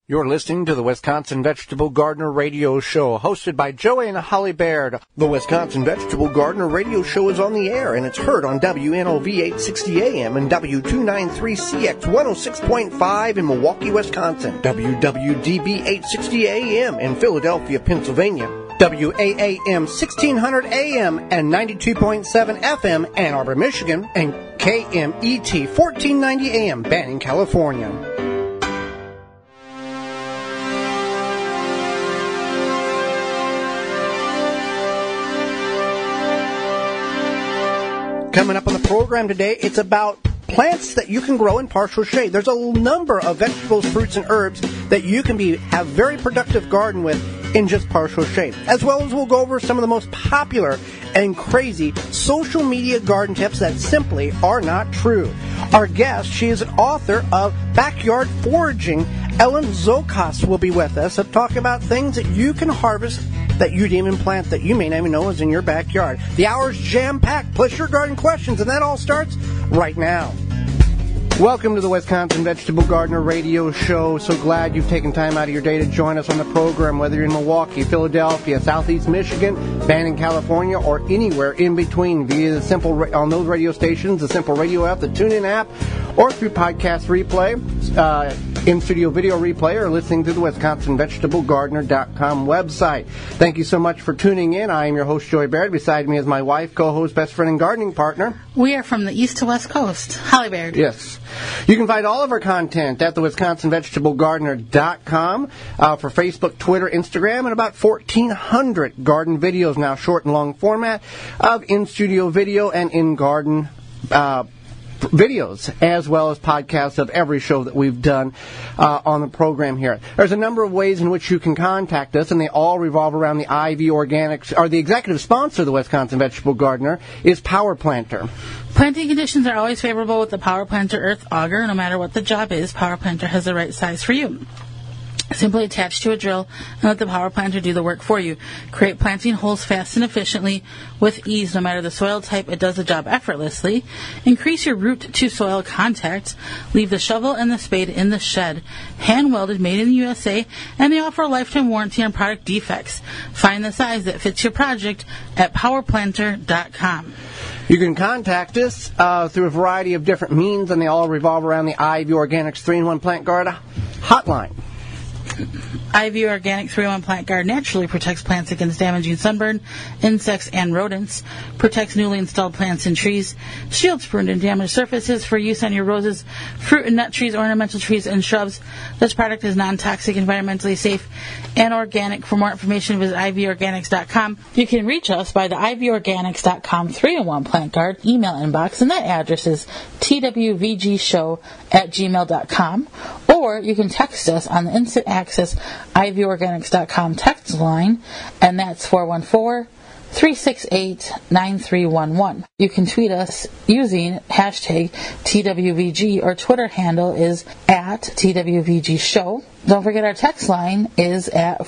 You're listening to the Wisconsin Vegetable Gardener Radio Show, hosted by Joey and Holly Baird. The Wisconsin Vegetable Gardener Radio Show is on the air, and it's heard on WNOV 860 AM and W293CX 106.5 in Milwaukee, Wisconsin, WWDB 860 AM in Philadelphia, Pennsylvania, WAAM 1600 AM and 92.7 FM Ann Arbor, Michigan, and KMET 1490 AM Banning, California. Coming up on the program today, it's about plants that you can grow in partial shade. There's a number of vegetables, fruits, and herbs that you can have very productive garden with in just partial shade. As well as we'll go over some of the most popular and crazy social media garden tips that simply are not true. Our guest, she is an author of Backyard Foraging. Ellen Zokas will be with us to talk about things that you can harvest that you didn't even plant that you may not even know is in your backyard. The hour's jam-packed, plus your garden questions, and that all starts right now. Welcome to the Wisconsin Vegetable Gardener Radio Show. So glad you've taken time out of your day to join us on the program, whether you're in Milwaukee, Philadelphia, Southeast Michigan, Banning, California, or anywhere in between via the simple on those radio stations, the Simple Radio app, the TuneIn app, or through podcast replay, in-studio video replay, or listening to the WisconsinVegetableGardener.com website. Thank you so much for tuning in. I am your host, Joey Baird. Beside me is my wife, co-host, best friend, and gardening partner. We are from the east to west coast. Holly Baird. Yes. You can find all of our content at the WisconsinVegetableGardener.com for Facebook, Twitter, Instagram, and about 1,400 garden videos now, short and long format, of in-studio video and in-garden videos, as well as podcasts of every show that we've done on the program here. There's a number of ways in which you can contact us, and they all revolve around the IV Organics, or the executive sponsor of the Wisconsin Vegetable Gardener is Power Planter. Planting conditions are always favorable with the Power Planter Earth Auger. No matter what the job is, Power Planter has the right size for you. Simply attach to a drill and let the Power Planter do the work for you. Create planting holes fast and efficiently with ease. No matter the soil type, it does the job effortlessly. Increase your root-to-soil contact. Leave the shovel and the spade in the shed. Hand-welded, made in the USA, and they offer a lifetime warranty on product defects. Find the size that fits your project at powerplanter.com. You can contact us through a variety of different means, and they all revolve around the IV Organics 3-in-1 Plant Guard hotline. IV Organic 3-in-1 Plant Guard naturally protects plants against damaging sunburn, insects, and rodents, protects newly installed plants and trees, shields pruned and damaged surfaces for use on your roses, fruit and nut trees, ornamental trees, and shrubs. This product is non-toxic, environmentally safe, and organic. For more information, visit ivorganics.com. You can reach us by the ivorganics.com 3-in-1 Plant Guard email inbox, and that address is twvgshow@gmail.com, or you can text us on the Instant Access ivorganics.com text line, and that's 414-368-9311. You can tweet us using hashtag TWVG. Our Twitter handle is at TWVG Show. Don't forget our text line is at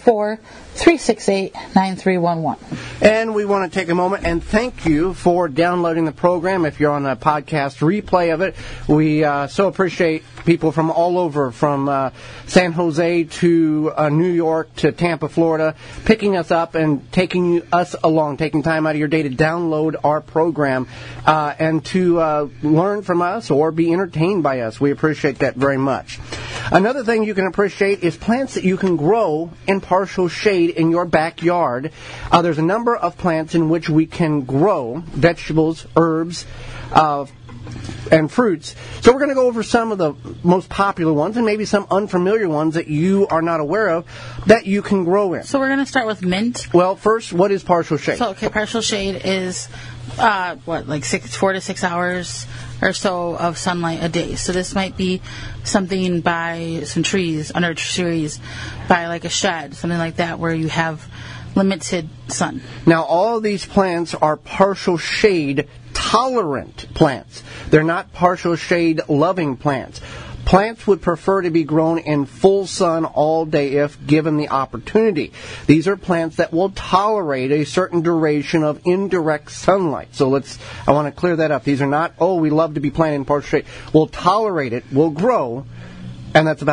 414-368-9311. And we want to take a moment and thank you for downloading the program. If you're on a podcast replay of it, we so appreciate people from all over, from San Jose to New York to Tampa, Florida, picking us up and taking us along, taking time out of your day to download our program and to learn from us or be entertained by us. We appreciate that very much. Another thing you can appreciate is plants that you can grow in partial shade in your backyard. There's a number of plants in which we can grow vegetables, herbs, and fruits. So we're going to go over some of the most popular ones and maybe some unfamiliar ones that you are not aware of that you can grow in. So we're going to start with mint. Well, first, what is partial shade? So, partial shade is, 4 to 6 hours or so of sunlight a day. So this might be something by some trees, under trees, by like a shed, something like that, where you have limited sun. Now, all of these plants are partial shade tolerant plants. They're not partial shade loving plants. Plants would prefer to be grown in full sun all day if given the opportunity. These are plants that will tolerate a certain duration of indirect sunlight. So I want to clear that up. These are not, we love to be planted in partial shade. We'll tolerate it, we'll grow, and that's about it.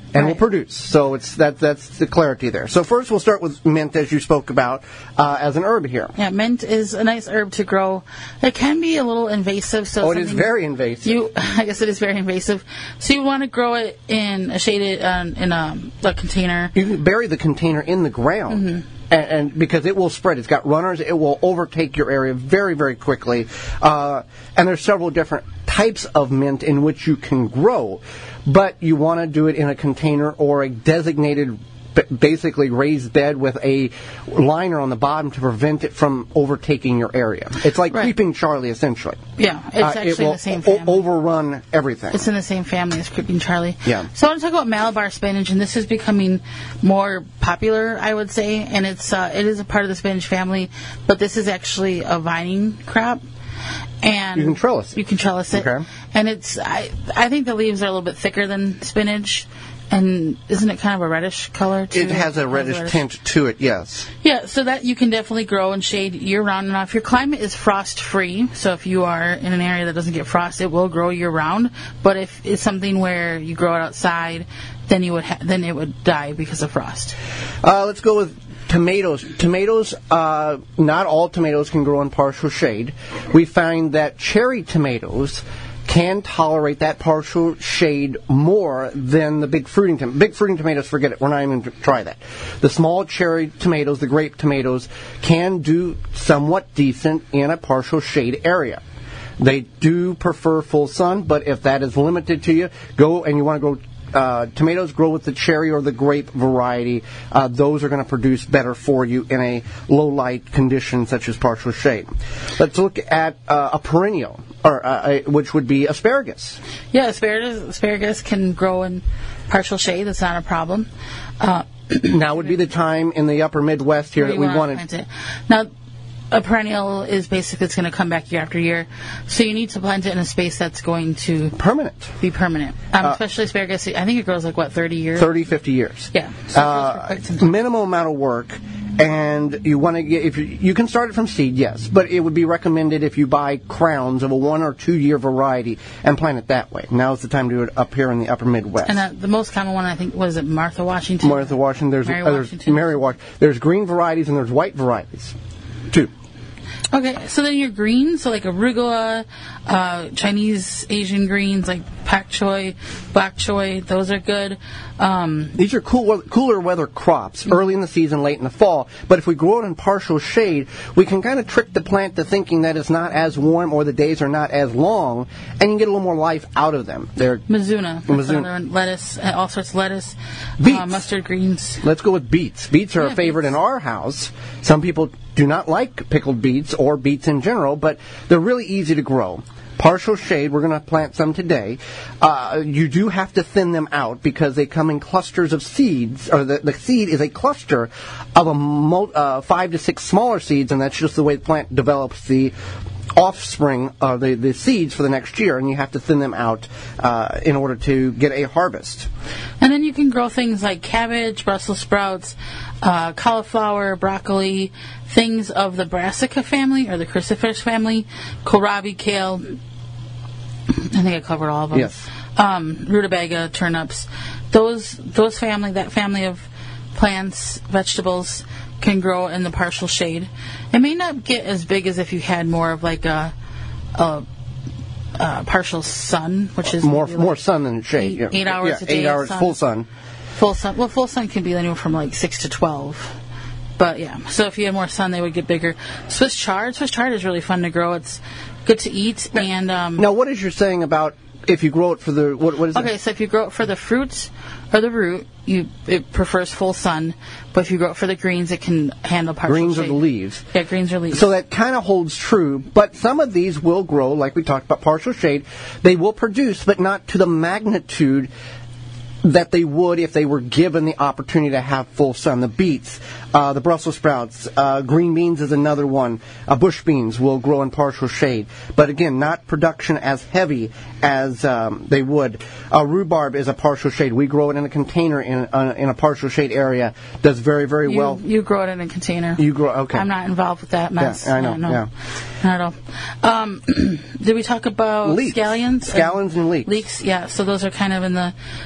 and Right. will produce. So that's the clarity there. So first we'll start with mint, as you spoke about, as an herb here. Yeah, mint is a nice herb to grow. It can be a little invasive. So Oh, it is very invasive. I guess it is very invasive. So you want to grow it in a shaded, in a container. You can bury the container in the ground. Mm-hmm. And because it will spread, it's got runners, it will overtake your area very, very quickly. And there's several different types of mint in which you can grow, but you want to do it in a container or a designated, basically raised bed with a liner on the bottom to prevent it from overtaking your area. It's like Right. Creeping Charlie, essentially. Yeah, it's actually it will in the same family. overrun everything. It's in the same family as Creeping Charlie. Yeah. So I want to talk about Malabar spinach, and this is becoming more popular, I would say, and it is a part of the spinach family, but this is actually a vining crop. And You can trellis it. You can trellis it. Okay. And I think the leaves are a little bit thicker than spinach. And isn't it kind of a reddish color too? It has a reddish tint to it, yes. Yeah, so that you can definitely grow and shade year-round. Now, if your climate is frost-free, so if you are in an area that doesn't get frost, it will grow year-round. But if it's something where you grow it outside, then then it would die because of frost. Let's go with tomatoes. Tomatoes, not all tomatoes can grow in partial shade. We find that cherry tomatoes can tolerate that partial shade more than the big fruiting tomatoes. Big fruiting tomatoes, forget it. We're not even going to try that. The small cherry tomatoes, the grape tomatoes, can do somewhat decent in a partial shade area. They do prefer full sun, but if that is limited to you, go and you want to grow tomatoes, grow with the cherry or the grape variety. Those are going to produce better for you in a low light condition such as partial shade. Let's look at a perennial, which would be asparagus. Yeah, asparagus can grow in partial shade. That's not a problem. Now would be the time in the upper Midwest here that we wanted. Plant it. Now, a perennial is basically it's going to come back year after year, so you need to plant it in a space that's going to Permanent. be permanent. Especially asparagus, I think it grows like 30 years. 30, 50 years. Yeah. So it grows for quite some time. Minimal amount of work, and you want to get, if you can start it from seed, yes, but it would be recommended if you buy crowns of a 1 or 2 year variety and plant it that way. Now's the time to do it up here in the upper Midwest. And the most common one, I think, was it Martha Washington? Martha Washington. There's Mary Washington. Mary Washington. There's green varieties and there's white varieties, too. Okay, so then your greens, so like arugula, Chinese Asian greens like pak choi, bok choy, those are good. These are cooler weather crops, early in the season, late in the fall. But if we grow it in partial shade, we can kind of trick the plant to thinking that it's not as warm or the days are not as long, and you can get a little more life out of them. They're Mizuna, lettuce, all sorts of lettuce, Beets. Mustard greens. Let's go with beets. Beets are a favorite in our house. Some people do not like pickled beets or beets in general, but they're really easy to grow. Partial shade, we're going to plant some today. You do have to thin them out because they come in clusters of seeds, or the seed is a cluster of 5 to 6 smaller seeds, and that's just the way the plant develops the offspring of the seeds for the next year, and you have to thin them out in order to get a harvest. And then you can grow things like cabbage, Brussels sprouts, cauliflower, broccoli, things of the brassica family or the cruciferous family, kohlrabi, kale. I think I covered all of them. Yes. Rutabaga, turnips. That family of plants, vegetables, can grow in the partial shade. It may not get as big as if you had more of like a partial sun, which is more sun than shade. 8 hours a day. 8 hours sun. full sun. Full sun. Well, full sun can be anywhere from like 6 to 12. But yeah, so if you had more sun, they would get bigger. Swiss chard is really fun to grow. It's good to eat. Now, what is your saying about if you grow it for the what is it? Okay, so if you grow it for the fruits or the root, it prefers full sun. But if you grow it for the greens, it can handle partial Greens shade. or the leaves. Yeah, greens or leaves. So that kind of holds true, but some of these will grow, like we talked about, partial shade. They will produce, but not to the magnitude that they would if they were given the opportunity to have full sun. The beets, the Brussels sprouts, green beans is another one. Bush beans will grow in partial shade, but again, not production as heavy as they would. Rhubarb is a partial shade. We grow it in a container in a partial shade area. Does very, very well. You grow it in a container. You grow, okay. I'm not involved with that mess. Yeah, I know. No, Yeah. Not at all. Did we talk about leeks. scallions? Scallions and leeks. Leeks, yeah. So those are kind of in the same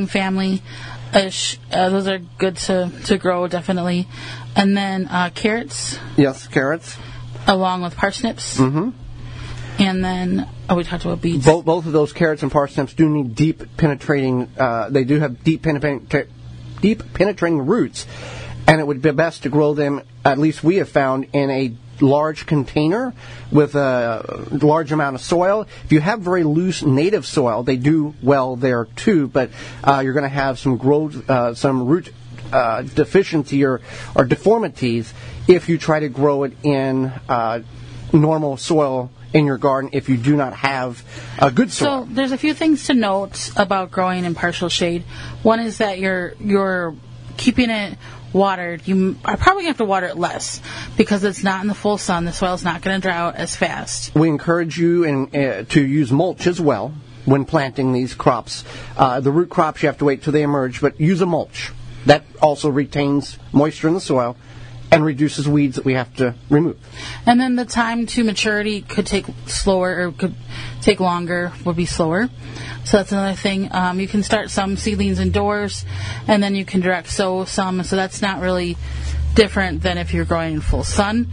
same family. Those are good to grow, definitely. And then carrots. Yes, carrots. Along with parsnips. Mm-hmm. And then, we talked about beets. Both of those carrots and parsnips do need deep penetrating. They do have deep penetrating roots, and it would be best to grow them. At least we have found in a large container with a large amount of soil. If you have very loose native soil, they do well there too. But you're going to have some growth, some root deficiency or deformities if you try to grow it in normal soil in your garden if you do not have a good soil. So there's a few things to note about growing in partial shade. One is that you're keeping it watered. You are probably going to have to water it less because it's not in the full sun. The soil's not going to dry out as fast. We encourage you to use mulch as well when planting these crops. The root crops you have to wait till they emerge, but use a mulch. That also retains moisture in the soil and reduces weeds that we have to remove. And then the time to maturity could take slower or could take longer, would be slower. So that's another thing. You can start some seedlings indoors, and then you can direct sow some. So that's not really different than if you're growing in full sun.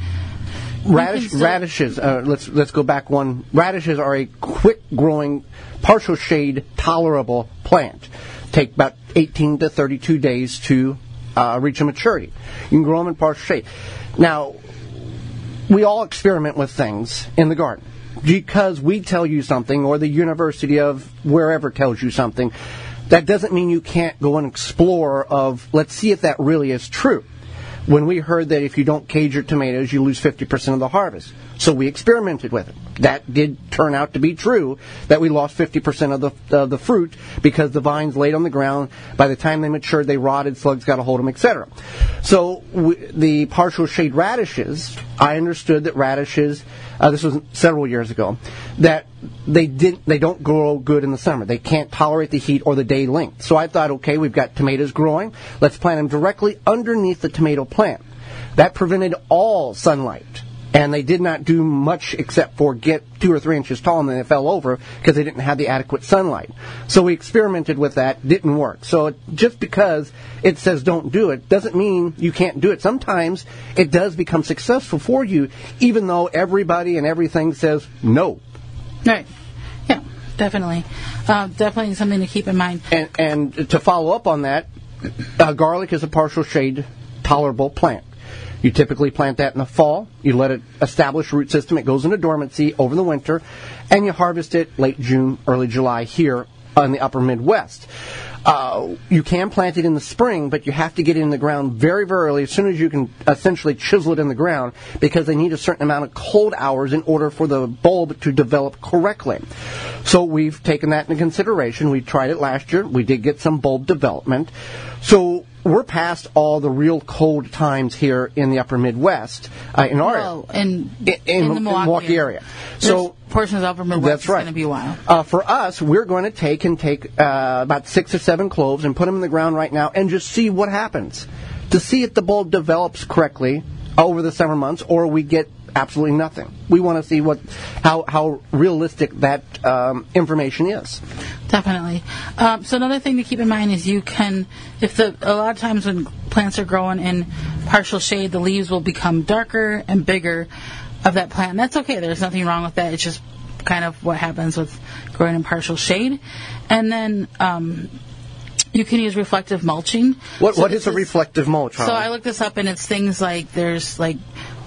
Radishes. Let's go back one. Radishes are a quick-growing, partial shade, tolerable plant. Take about 18 to 32 days to reach a maturity. You can grow them in partial shade. Now, we all experiment with things in the garden. Because we tell you something, or the University of wherever tells you something, that doesn't mean you can't go and explore of, let's see if that really is true. When we heard that if you don't cage your tomatoes, you lose 50% of the harvest. So we experimented with it. That did turn out to be true, that we lost 50% of the fruit because the vines laid on the ground. By the time they matured, they rotted, slugs got a hold of them, etc. So the partial shade radishes, I understood that radishes, this was several years ago, that they don't grow good in the summer. They can't tolerate the heat or the day length. So I thought, okay, we've got tomatoes growing. Let's plant them directly underneath the tomato plant. That prevented all sunlight. And they did not do much except for get 2 or 3 inches tall, and then they fell over because they didn't have the adequate sunlight. So we experimented with that. Didn't work. So just because it says don't do it doesn't mean you can't do it. Sometimes it does become successful for you, even though everybody and everything says no. Right. Yeah, definitely. Definitely something to keep in mind. And to follow up on that, garlic is a partial shade tolerable plant. You typically plant that in the fall. You let it establish root system. It goes into dormancy over the winter, and you harvest it late June, early July here in the upper Midwest. You can plant it in the spring, but you have to get it in the ground very, very early, as soon as you can essentially chisel it in the ground, because they need a certain amount of cold hours in order for the bulb to develop correctly. So we've taken that into consideration. We tried it last year. We did get some bulb development. So we're past all the real cold times here in the upper Midwest, in our in the Milwaukee area. So portions of upper Midwest that's right. It's going to be a while. For us, we're going to take about 6 or 7 cloves and put them in the ground right now and just see what happens, to see if the bulb develops correctly over the summer months, or we get absolutely nothing. We want to see how realistic that information is. Definitely. So another thing to keep in mind is you can, a lot of times when plants are growing in partial shade, the leaves will become darker and bigger of that plant. And that's okay. There's nothing wrong with that. It's just kind of what happens with growing in partial shade. And then you can use reflective mulching. What is a reflective mulch? So I looked this up, and it's things like there's like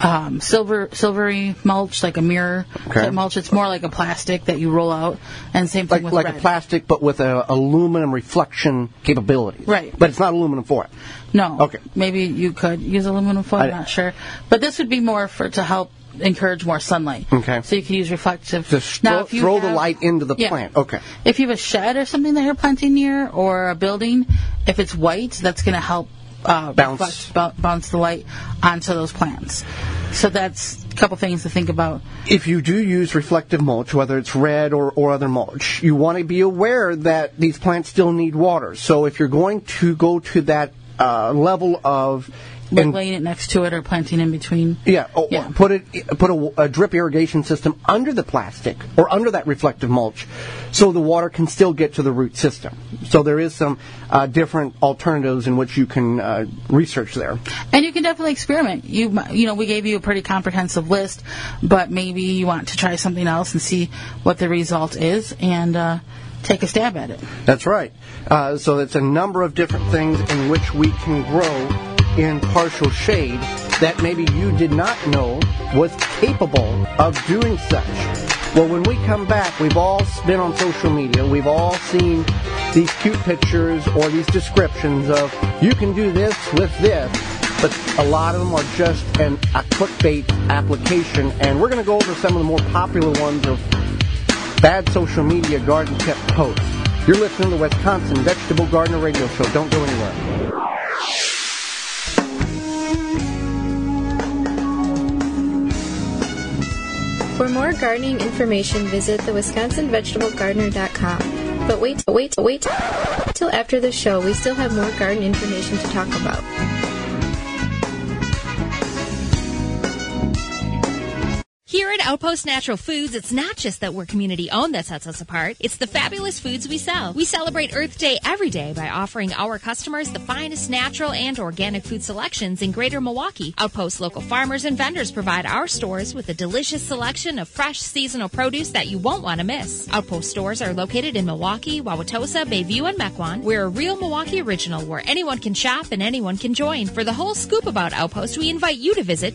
silvery mulch, like a mirror type mulch. It's more like a plastic that you roll out, and same thing with like red. a plastic, but with a aluminum reflection capability. Right. But it's not aluminum foil. No. Okay. Maybe you could use aluminum foil. I'm not sure, but this would be more to help encourage more sunlight. Okay. So you can use reflective. Just throw the light into the plant. Okay. If you have a shed or something that you're planting near, or a building, if it's white, that's going to help bounce the light onto those plants. So that's a couple things to think about. If you do use reflective mulch, whether it's red or other mulch, you want to be aware that these plants still need water. So if you're going to go to that level of Like laying it next to it or planting in between. Yeah. Put a drip irrigation system under the plastic or under that reflective mulch so the water can still get to the root system. So there is some different alternatives in which you can research there. And you can definitely experiment. You know, we gave you a pretty comprehensive list, but maybe you want to try something else and see what the result is and take a stab at it. That's right. So it's a number of different things in which we can grow in partial shade that maybe you did not know was capable of doing such. Well, when we come back, we've all been on social media. We've all seen these cute pictures or these descriptions of, you can do this with this, but a lot of them are just a clickbait application, and we're going to go over some of the more popular ones of bad social media garden tip posts. You're listening to the Wisconsin Vegetable Gardener Radio Show. Don't go anywhere. For more gardening information, visit thewisconsinvegetablegardener.com. But wait till after the show. We still have more garden information to talk about. Here at Outpost Natural Foods, it's not just that we're community-owned that sets us apart. It's the fabulous foods we sell. We celebrate Earth Day every day by offering our customers the finest natural and organic food selections in Greater Milwaukee. Outpost local farmers and vendors provide our stores with a delicious selection of fresh seasonal produce that you won't want to miss. Outpost stores are located in Milwaukee, Wauwatosa, Bayview, and Mequon. We're a real Milwaukee original where anyone can shop and anyone can join. For the whole scoop about Outpost, we invite you to visit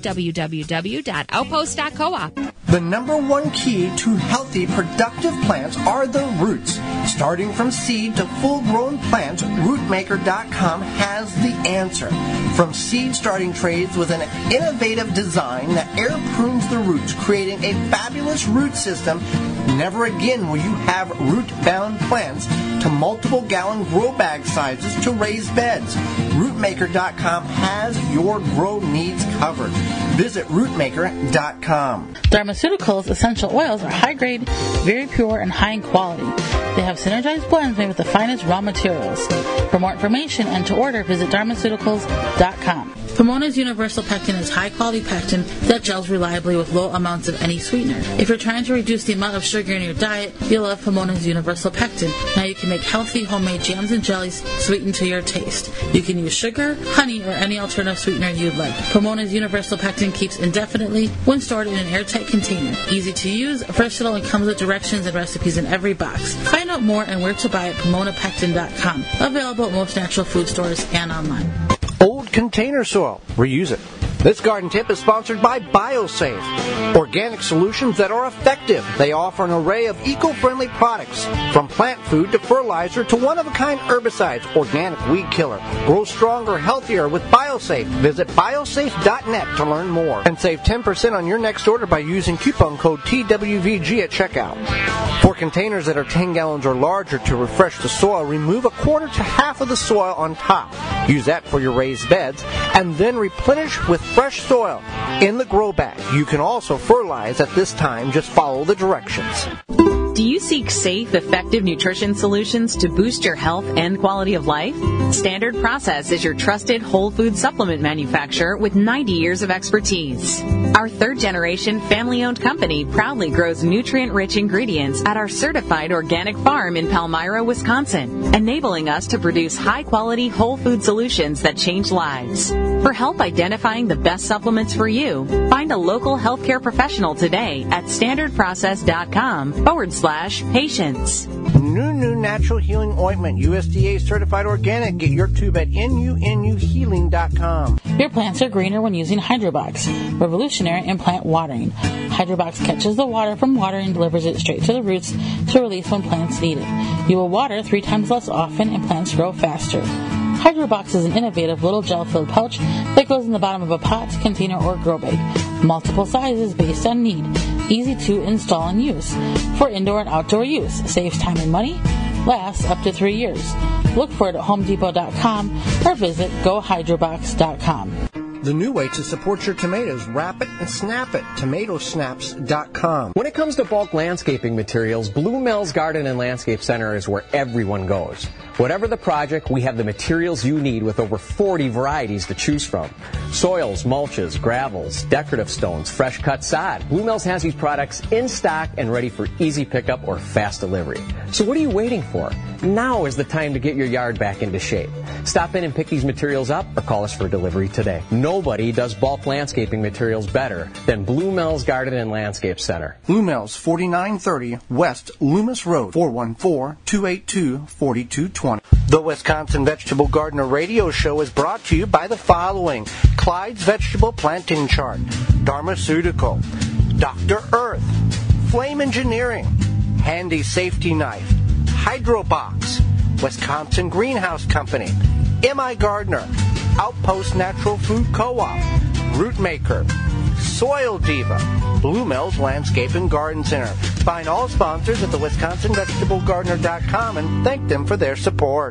www.outpost.coop. The number one key to healthy, productive plants are the roots. Starting from seed to full-grown plants, Rootmaker.com has the answer. From seed starting trays with an innovative design that air prunes the roots, creating a fabulous root system, never again will you have root-bound plants, to multiple gallon grow bag sizes to raised beds. Rootmaker.com has your grow needs covered. Visit Rootmaker.com. Dharmaceuticals essential oils are high grade, very pure, and high in quality. They have synergized blends made with the finest raw materials. For more information and to order, visit Dharmaceuticals.com. Pomona's Universal Pectin is high-quality pectin that gels reliably with low amounts of any sweetener. If you're trying to reduce the amount of sugar in your diet, you'll love Pomona's Universal Pectin. Now you can make healthy homemade jams and jellies sweetened to your taste. You can use sugar, honey, or any alternative sweetener you'd like. Pomona's Universal Pectin keeps indefinitely when stored in an airtight container. Easy to use, versatile, and comes with directions and recipes in every box. Find out more and where to buy at PomonaPectin.com. Available at most natural food stores and online. Old container soil. Reuse it. This garden tip is sponsored by BioSafe, organic solutions that are effective. They offer an array of eco-friendly products, from plant food to fertilizer to one-of-a-kind herbicides, organic weed killer. Grow stronger, healthier with BioSafe. Visit biosafe.net to learn more and save 10% on your next order by using coupon code TWVG at checkout. For containers that are 10 gallons or larger, to refresh the soil, remove a quarter to half of the soil on top. Use that for your raised beds, and then replenish with fresh soil in the grow bag. You can also fertilize at this time. Just follow the directions. Do you seek safe, effective nutrition solutions to boost your health and quality of life? Standard Process is your trusted whole food supplement manufacturer with 90 years of expertise. Our third-generation family-owned company proudly grows nutrient-rich ingredients at our certified organic farm in Palmyra, Wisconsin, enabling us to produce high-quality whole food solutions that change lives. For help identifying the best supplements for you, find a local healthcare professional today at standardprocess.com/patients. New Natural Healing Ointment, USDA certified organic. Get your tube at NUNUhealing.com. Your plants are greener when using Hydrobox, revolutionary in plant watering. Hydrobox catches the water from water and delivers it straight to the roots to release when plants need it. You will water 3 times less often and plants grow faster. Hydrobox is an innovative little gel-filled pouch that goes in the bottom of a pot, container, or grow bag. Multiple sizes based on need. Easy to install and use. For indoor and outdoor use. Saves time and money. Lasts up to 3 years. Look for it at HomeDepot.com or visit GoHydrobox.com. The new way to support your tomatoes. Wrap it and snap it. TomatoSnaps.com. When it comes to bulk landscaping materials, Blue Mills Garden and Landscape Center is where everyone goes. Whatever the project, we have the materials you need with over 40 varieties to choose from. Soils, mulches, gravels, decorative stones, fresh cut sod. Blue Mills has these products in stock and ready for easy pickup or fast delivery. So what are you waiting for? Now is the time to get your yard back into shape. Stop in and pick these materials up or call us for delivery today. Nobody does bulk landscaping materials better than Blue Mills Garden and Landscape Center. Blue Mills, 4930 West Loomis Road, 414-282-4220. The Wisconsin Vegetable Gardener Radio Show is brought to you by the following: Clyde's Vegetable Planting Chart, Dharmaceutical, Dr. Earth, Flame Engineering, Handy Safety Knife, Hydrobox, Wisconsin Greenhouse Company, M.I. Gardner, Outpost Natural Food Co-op, Rootmaker, Soil Diva, Blue Mills Landscape and Garden Center. Find all sponsors at the WisconsinVegetableGardener.com and thank them for their support.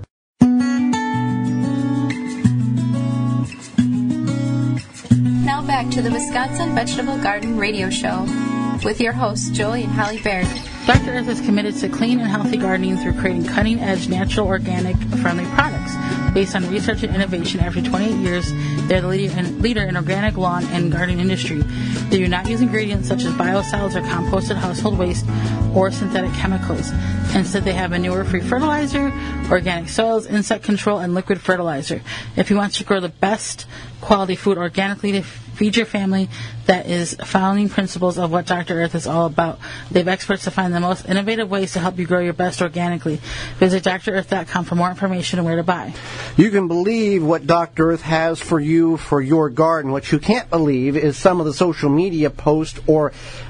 Now back to the Wisconsin Vegetable Garden Radio Show with your hosts, Joey and Holly Baird. Dr. Earth is committed to clean and healthy gardening through creating cutting-edge, natural, organic, friendly products. Based on research and innovation, after 28 years, they're the leader in organic lawn and garden industry. They do not use ingredients such as biosolids or composted household waste or synthetic chemicals. Instead, they have manure-free fertilizer, organic soils, insect control, and liquid fertilizer. If you want to grow the best quality food organically to feed your family, that is founding principles of what Dr. Earth is all about. They have experts to find the most innovative ways to help you grow your best organically. Visit drearth.com for more information and where to buy. You can believe what Dr. Earth has for you for your garden. What you can't believe is some of the social media posts or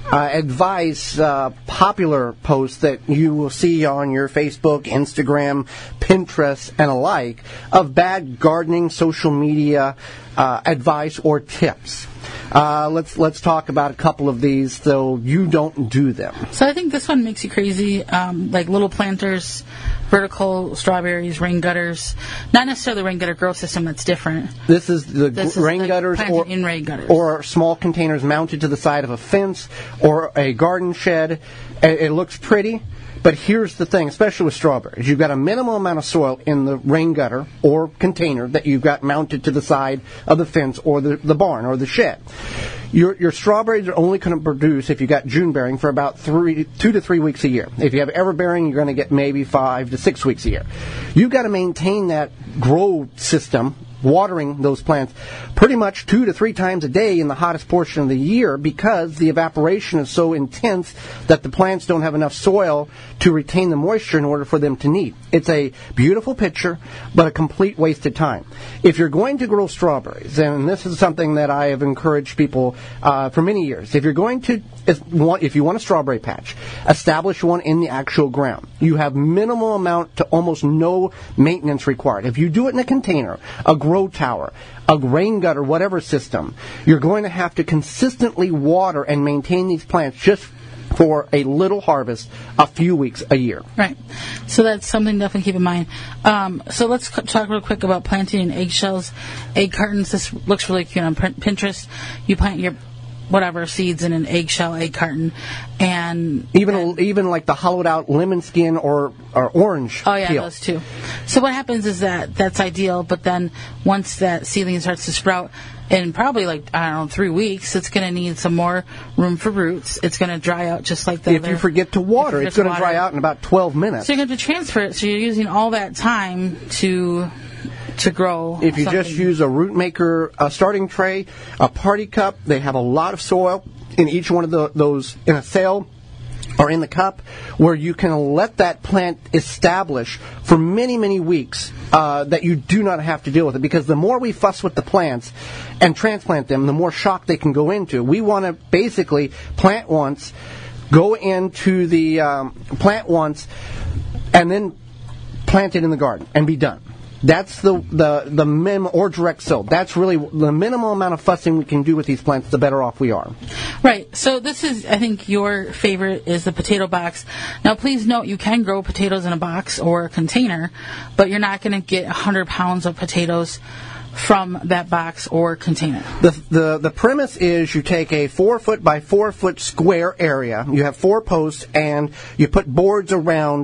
advice, popular posts that you will see on your Facebook, Instagram, Pinterest, and alike of bad gardening social media advice or tips. Let's talk about a couple of these, though you don't do them. So I think this one makes you crazy, like little planters, vertical strawberries, rain gutters. Not necessarily the rain gutter grow system, that's different. This is the rain gutters in rain gutters. Or small containers mounted to the side of a fence or a garden shed. It looks pretty. But here's the thing, especially with strawberries. You've got a minimal amount of soil in the rain gutter or container that you've got mounted to the side of the fence or the barn or the shed. Your strawberries are only going to produce, if you got June bearing, for about 2 to 3 weeks a year. If you have ever bearing, you're going to get maybe 5 to 6 weeks a year. You've got to maintain that grow system, watering those plants pretty much 2 to 3 times a day in the hottest portion of the year because the evaporation is so intense that the plants don't have enough soil to retain the moisture in order for them to need. It's a beautiful picture, but a complete waste of time. If you're going to grow strawberries, and this is something that I have encouraged people for many years, if you want a strawberry patch, establish one in the actual ground. You have minimal amount to almost no maintenance required. If you do it in a container, a grow tower, a rain gutter, whatever system, you're going to have to consistently water and maintain these plants just for a little harvest a few weeks a year. Right. So that's something to definitely keep in mind. So let's talk real quick about planting in eggshells, egg cartons. This looks really cute on Pinterest. You plant your seeds in an eggshell egg carton, and even like the hollowed out lemon skin or orange peel. Those too. So what happens is that's ideal, but then once that seedling starts to sprout, in probably 3 weeks, it's going to need some more room for roots. It's going to dry out just like If you forget to water, it's going to dry out in about 12 minutes. So you're going to transfer it, so you're using all that time to grow. If you just use a Rootmaker starting tray, a party cup, they have a lot of soil in each one of those in a cell or in the cup, where you can let that plant establish for many, many weeks that you do not have to deal with it. Because the more we fuss with the plants and transplant them, the more shock they can go into. We want to basically plant once, go into the plant once, and then plant it in the garden and be done. That's the minimum, or direct sow. That's really the minimal amount of fussing we can do with these plants, the better off we are. Right. So this is, I think, your favorite is the potato box. Now, please note, you can grow potatoes in a box or a container, but you're not going to get 100 pounds of potatoes from that box or container. The premise is you take a 4 foot by 4 foot square area. You have 4 posts, and you put boards around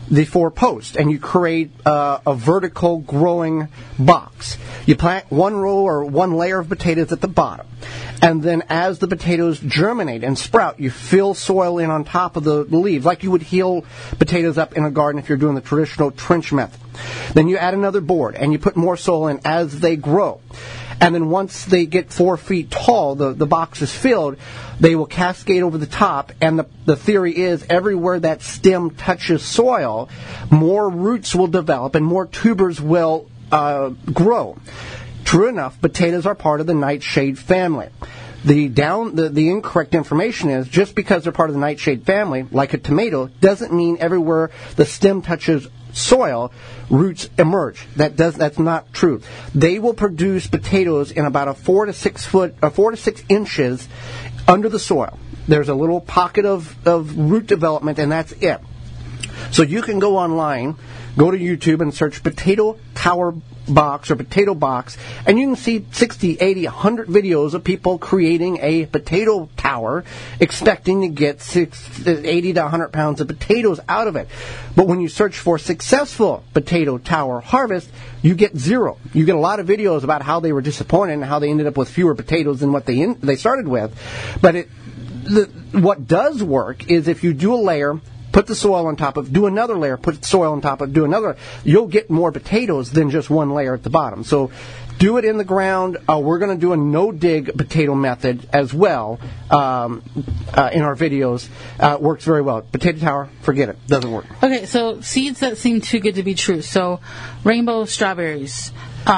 the 4 posts, and you create a vertical growing box. You plant one row or one layer of potatoes at the bottom, and then as the potatoes germinate and sprout, you fill soil in on top of the leaves, like you would heal potatoes up in a garden if you're doing the traditional trench method. Then you add another board, and you put more soil in as they grow. And then once they get 4 feet tall, the box is filled, they will cascade over the top, and the theory is everywhere that stem touches soil, more roots will develop and more tubers will grow. True enough, potatoes are part of the nightshade family. The incorrect information is just because they're part of the nightshade family, like a tomato, doesn't mean everywhere the stem touches soil, roots emerge. That's not true. They will produce potatoes in about 4 to 6 inches under the soil. There's a little pocket of root development, and that's it. So you can go online, go to YouTube and search potato tower box or potato box, and you can see 60, 80, 100 videos of people creating a potato tower, expecting to get 80 to 100 pounds of potatoes out of it. But when you search for successful potato tower harvest, you get 0. You get a lot of videos about how they were disappointed and how they ended up with fewer potatoes than what they started with. But what does work is if you do a layer, put the soil on top of, do another layer, put the soil on top of, do another, you'll get more potatoes than just one layer at the bottom. So do it in the ground. We're going to do a no-dig potato method as well in our videos. Works very well. Potato tower, forget it. Doesn't work. Okay, so seeds that seem too good to be true. So rainbow strawberries.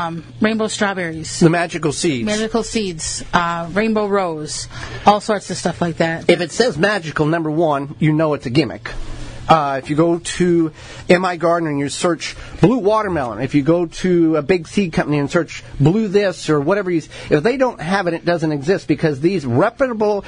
The magical seeds. Rainbow rose, all sorts of stuff like that. If it says magical, number one, you know it's a gimmick. If you go to MI Gardener and you search blue watermelon, if you go to a big seed company and search blue this or whatever, if they don't have it, it doesn't exist, because these reputable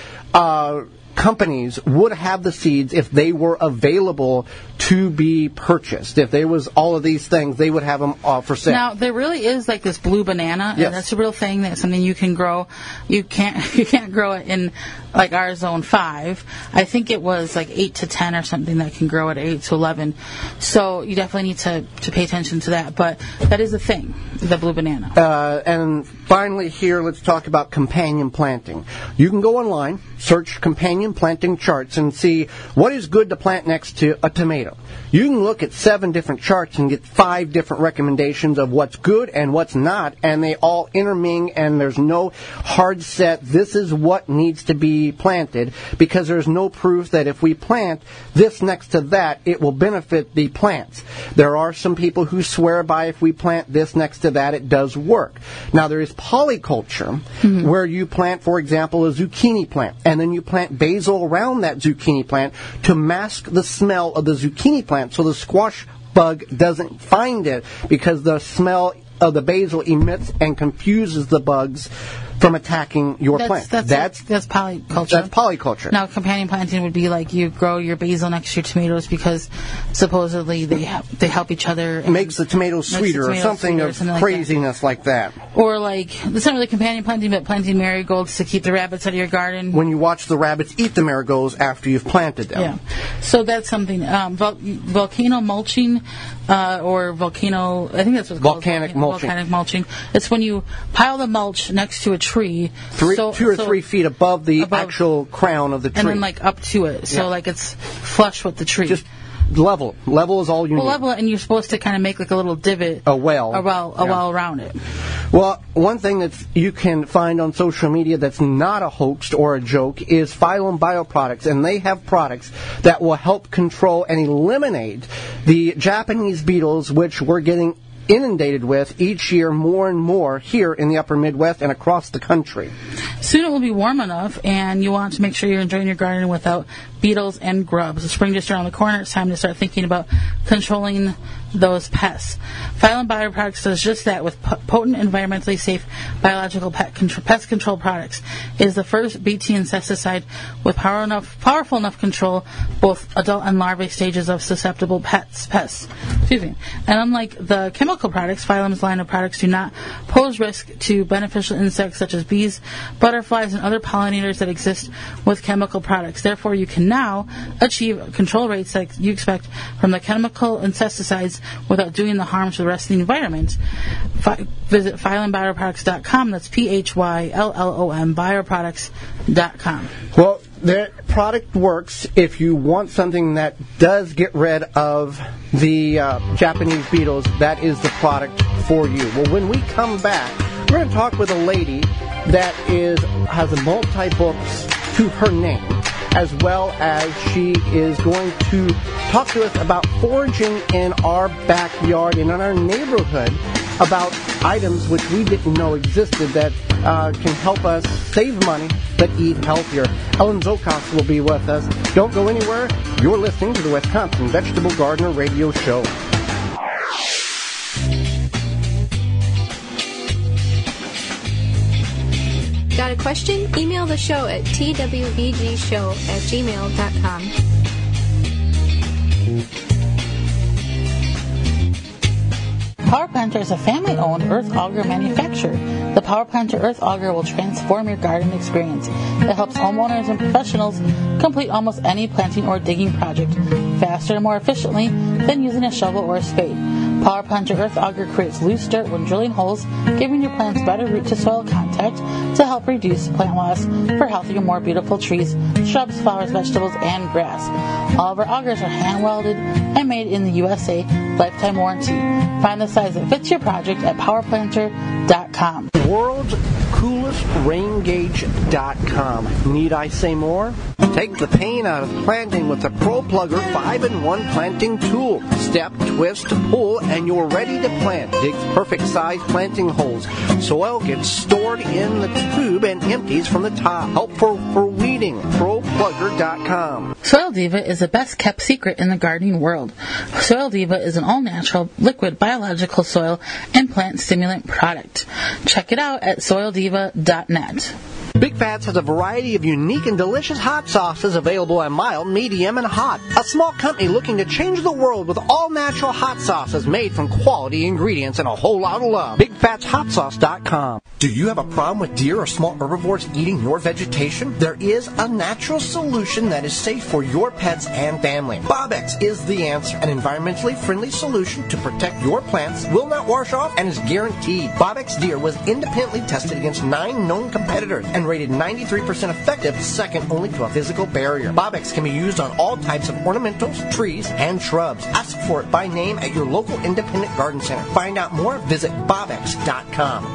companies would have the seeds if they were available to be purchased. If there was all of these things, they would have them for sale. Now, there really is like this blue banana, yes. And that's a real thing. That's something you can grow. You can't grow it in like our zone 5. I think it was like 8 to 10 or something that can grow at 8 to 11. So you definitely need to pay attention to that. But that is a thing, the blue banana. And finally here, let's talk about companion planting. You can go online, search companion planting charts, and see what is good to plant next to a tomato. You can look at 7 different charts and get 5 different recommendations of what's good and what's not, and they all intermingle, and there's no hard set, this is what needs to be planted, because there's no proof that if we plant this next to that, it will benefit the plants. There are some people who swear by if we plant this next to that, it does work. Now, there is polyculture, where you plant, for example, a zucchini plant, and then you plant basil around that zucchini plant to mask the smell of the zucchini plant so the squash bug doesn't find it, because the smell of the basil emits and confuses the bugs from attacking your plant. That's polyculture. That's polyculture. Now, companion planting would be like you grow your basil next to your tomatoes because supposedly they help each other. It makes the tomatoes sweeter or something of craziness like that. Or like, it's not really companion planting, but planting marigolds to keep the rabbits out of your garden. When you watch the rabbits eat the marigolds after you've planted them. Yeah. So that's something. Volcano mulching, or volcano, I think that's what it's called. Volcanic mulching. Volcanic mulching. It's when you pile the mulch next to a tree. 2 or 3 feet above the actual crown of the tree. And then like up to it. So like it's flush with the tree. Just level. Level is all you need. Level it, and you're supposed to kind of make like a little divot. A well around it. Well, one thing that you can find on social media that's not a hoax or a joke is Phylum Bioproducts, and they have products that will help control and eliminate the Japanese beetles, which we're getting inundated with each year more and more here in the upper Midwest and across the country. Soon it will be warm enough, and you want to make sure you're enjoying your garden without beetles and grubs. The spring just around the corner. It's time to start thinking about controlling those pests. Phylum Bioproducts does just that with potent, environmentally safe biological pest control products. It is the first Bt insecticide with powerful enough control both adult and larvae stages of susceptible pests. Excuse me. And unlike the chemical products, Phylum's line of products do not pose risk to beneficial insects such as bees, butterflies, and other pollinators that exist with chemical products. Therefore, you can now achieve control rates like you expect from the chemical insecticides without doing the harm to the rest of the environment. Visit PhylumBioproducts.com. That's PHYLLOM Bioproducts.com. Well, the product works if you want something that does get rid of the Japanese beetles. That is the product for you. Well, when we come back, we're going to talk with a lady that has a multi-books to her name, as well as she is going to talk to us about foraging in our backyard and in our neighborhood about items which we didn't know existed that can help us save money but eat healthier. Ellen Zolkos will be with us. Don't go anywhere. You're listening to the Wisconsin Vegetable Gardener Radio Show. Got a question? Email the show at twvgshow@gmail.com. Power Planter is a family-owned earth auger manufacturer. The Power Planter Earth Auger will transform your garden experience. It helps homeowners and professionals complete almost any planting or digging project faster and more efficiently than using a shovel or a spade. Power Planter Earth Auger creates loose dirt when drilling holes, giving your plants better root-to-soil contact to help reduce plant loss for healthier, more beautiful trees, shrubs, flowers, vegetables, and grass. All of our augers are hand-welded and made in the USA, lifetime warranty. Find the size that fits your project at PowerPlanter.com. World's coolest raingauge.com. Need I say more? Take the pain out of planting with the Pro Plugger 5-in-1 planting tool. Step, twist, pull, and you're ready to plant. Digs perfect size planting holes. Soil gets stored in the tube and empties from the top. Helpful for weeding. ProPlugger.com. Soil Diva is the best kept secret in the gardening world. Soil Diva is an all-natural, liquid, biological soil and plant stimulant product. Check it out at soildiva.net. Big Fats has a variety of unique and delicious hot sauces available in mild, medium, and hot. A small company looking to change the world with all-natural hot sauces made from quality ingredients and a whole lot of love. BigFatsHotSauce.com. Do you have a problem with deer or small herbivores eating your vegetation? There is a natural solution that is safe for your pets and family. Bobex is the answer. An environmentally friendly solution to protect your plants, will not wash off, and is guaranteed. Bobex Deer was independently tested against 9 known competitors and rated 93% effective, second only to a physical barrier. Bobex can be used on all types of ornamentals, trees, and shrubs. Ask for it by name at your local independent garden center. Find out more, visit Bobex.com.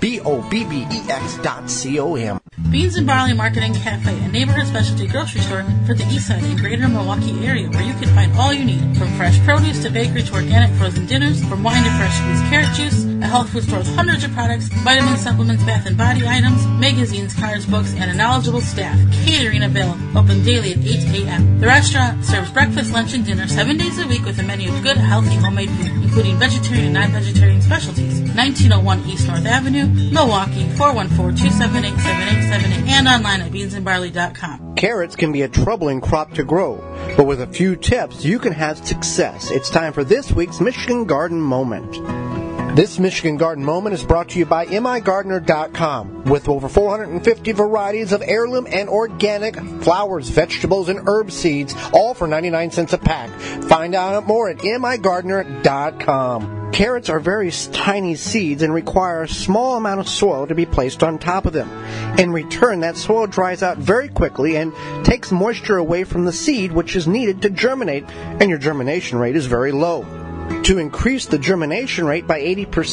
BOBBEX.com. Beans and Barley Market and Cafe, a neighborhood specialty grocery store for the east side and greater Milwaukee area, where you can find all you need, from fresh produce to bakery to organic frozen dinners, from wine to fresh squeezed carrot juice. A health food store with hundreds of products, vitamins, supplements, bath and body items, magazines, cards, books, and a knowledgeable staff. Catering available, open daily at 8 a.m. The restaurant serves breakfast, lunch, and dinner 7 days a week with a menu of good, healthy, homemade food, including vegetarian and non-vegetarian specialties. 1901 East North Avenue, Milwaukee, 414-278-7878, and online at beansandbarley.com. Carrots can be a troubling crop to grow, but with a few tips, you can have success. It's time for this week's Michigan Garden Moment. This Michigan Garden Moment is brought to you by migardener.com. With over 450 varieties of heirloom and organic flowers, vegetables, and herb seeds, all for 99 cents a pack. Find out more at migardener.com. Carrots are very tiny seeds and require a small amount of soil to be placed on top of them. In return, that soil dries out very quickly and takes moisture away from the seed, which is needed to germinate, and your germination rate is very low. To increase the germination rate by 80%,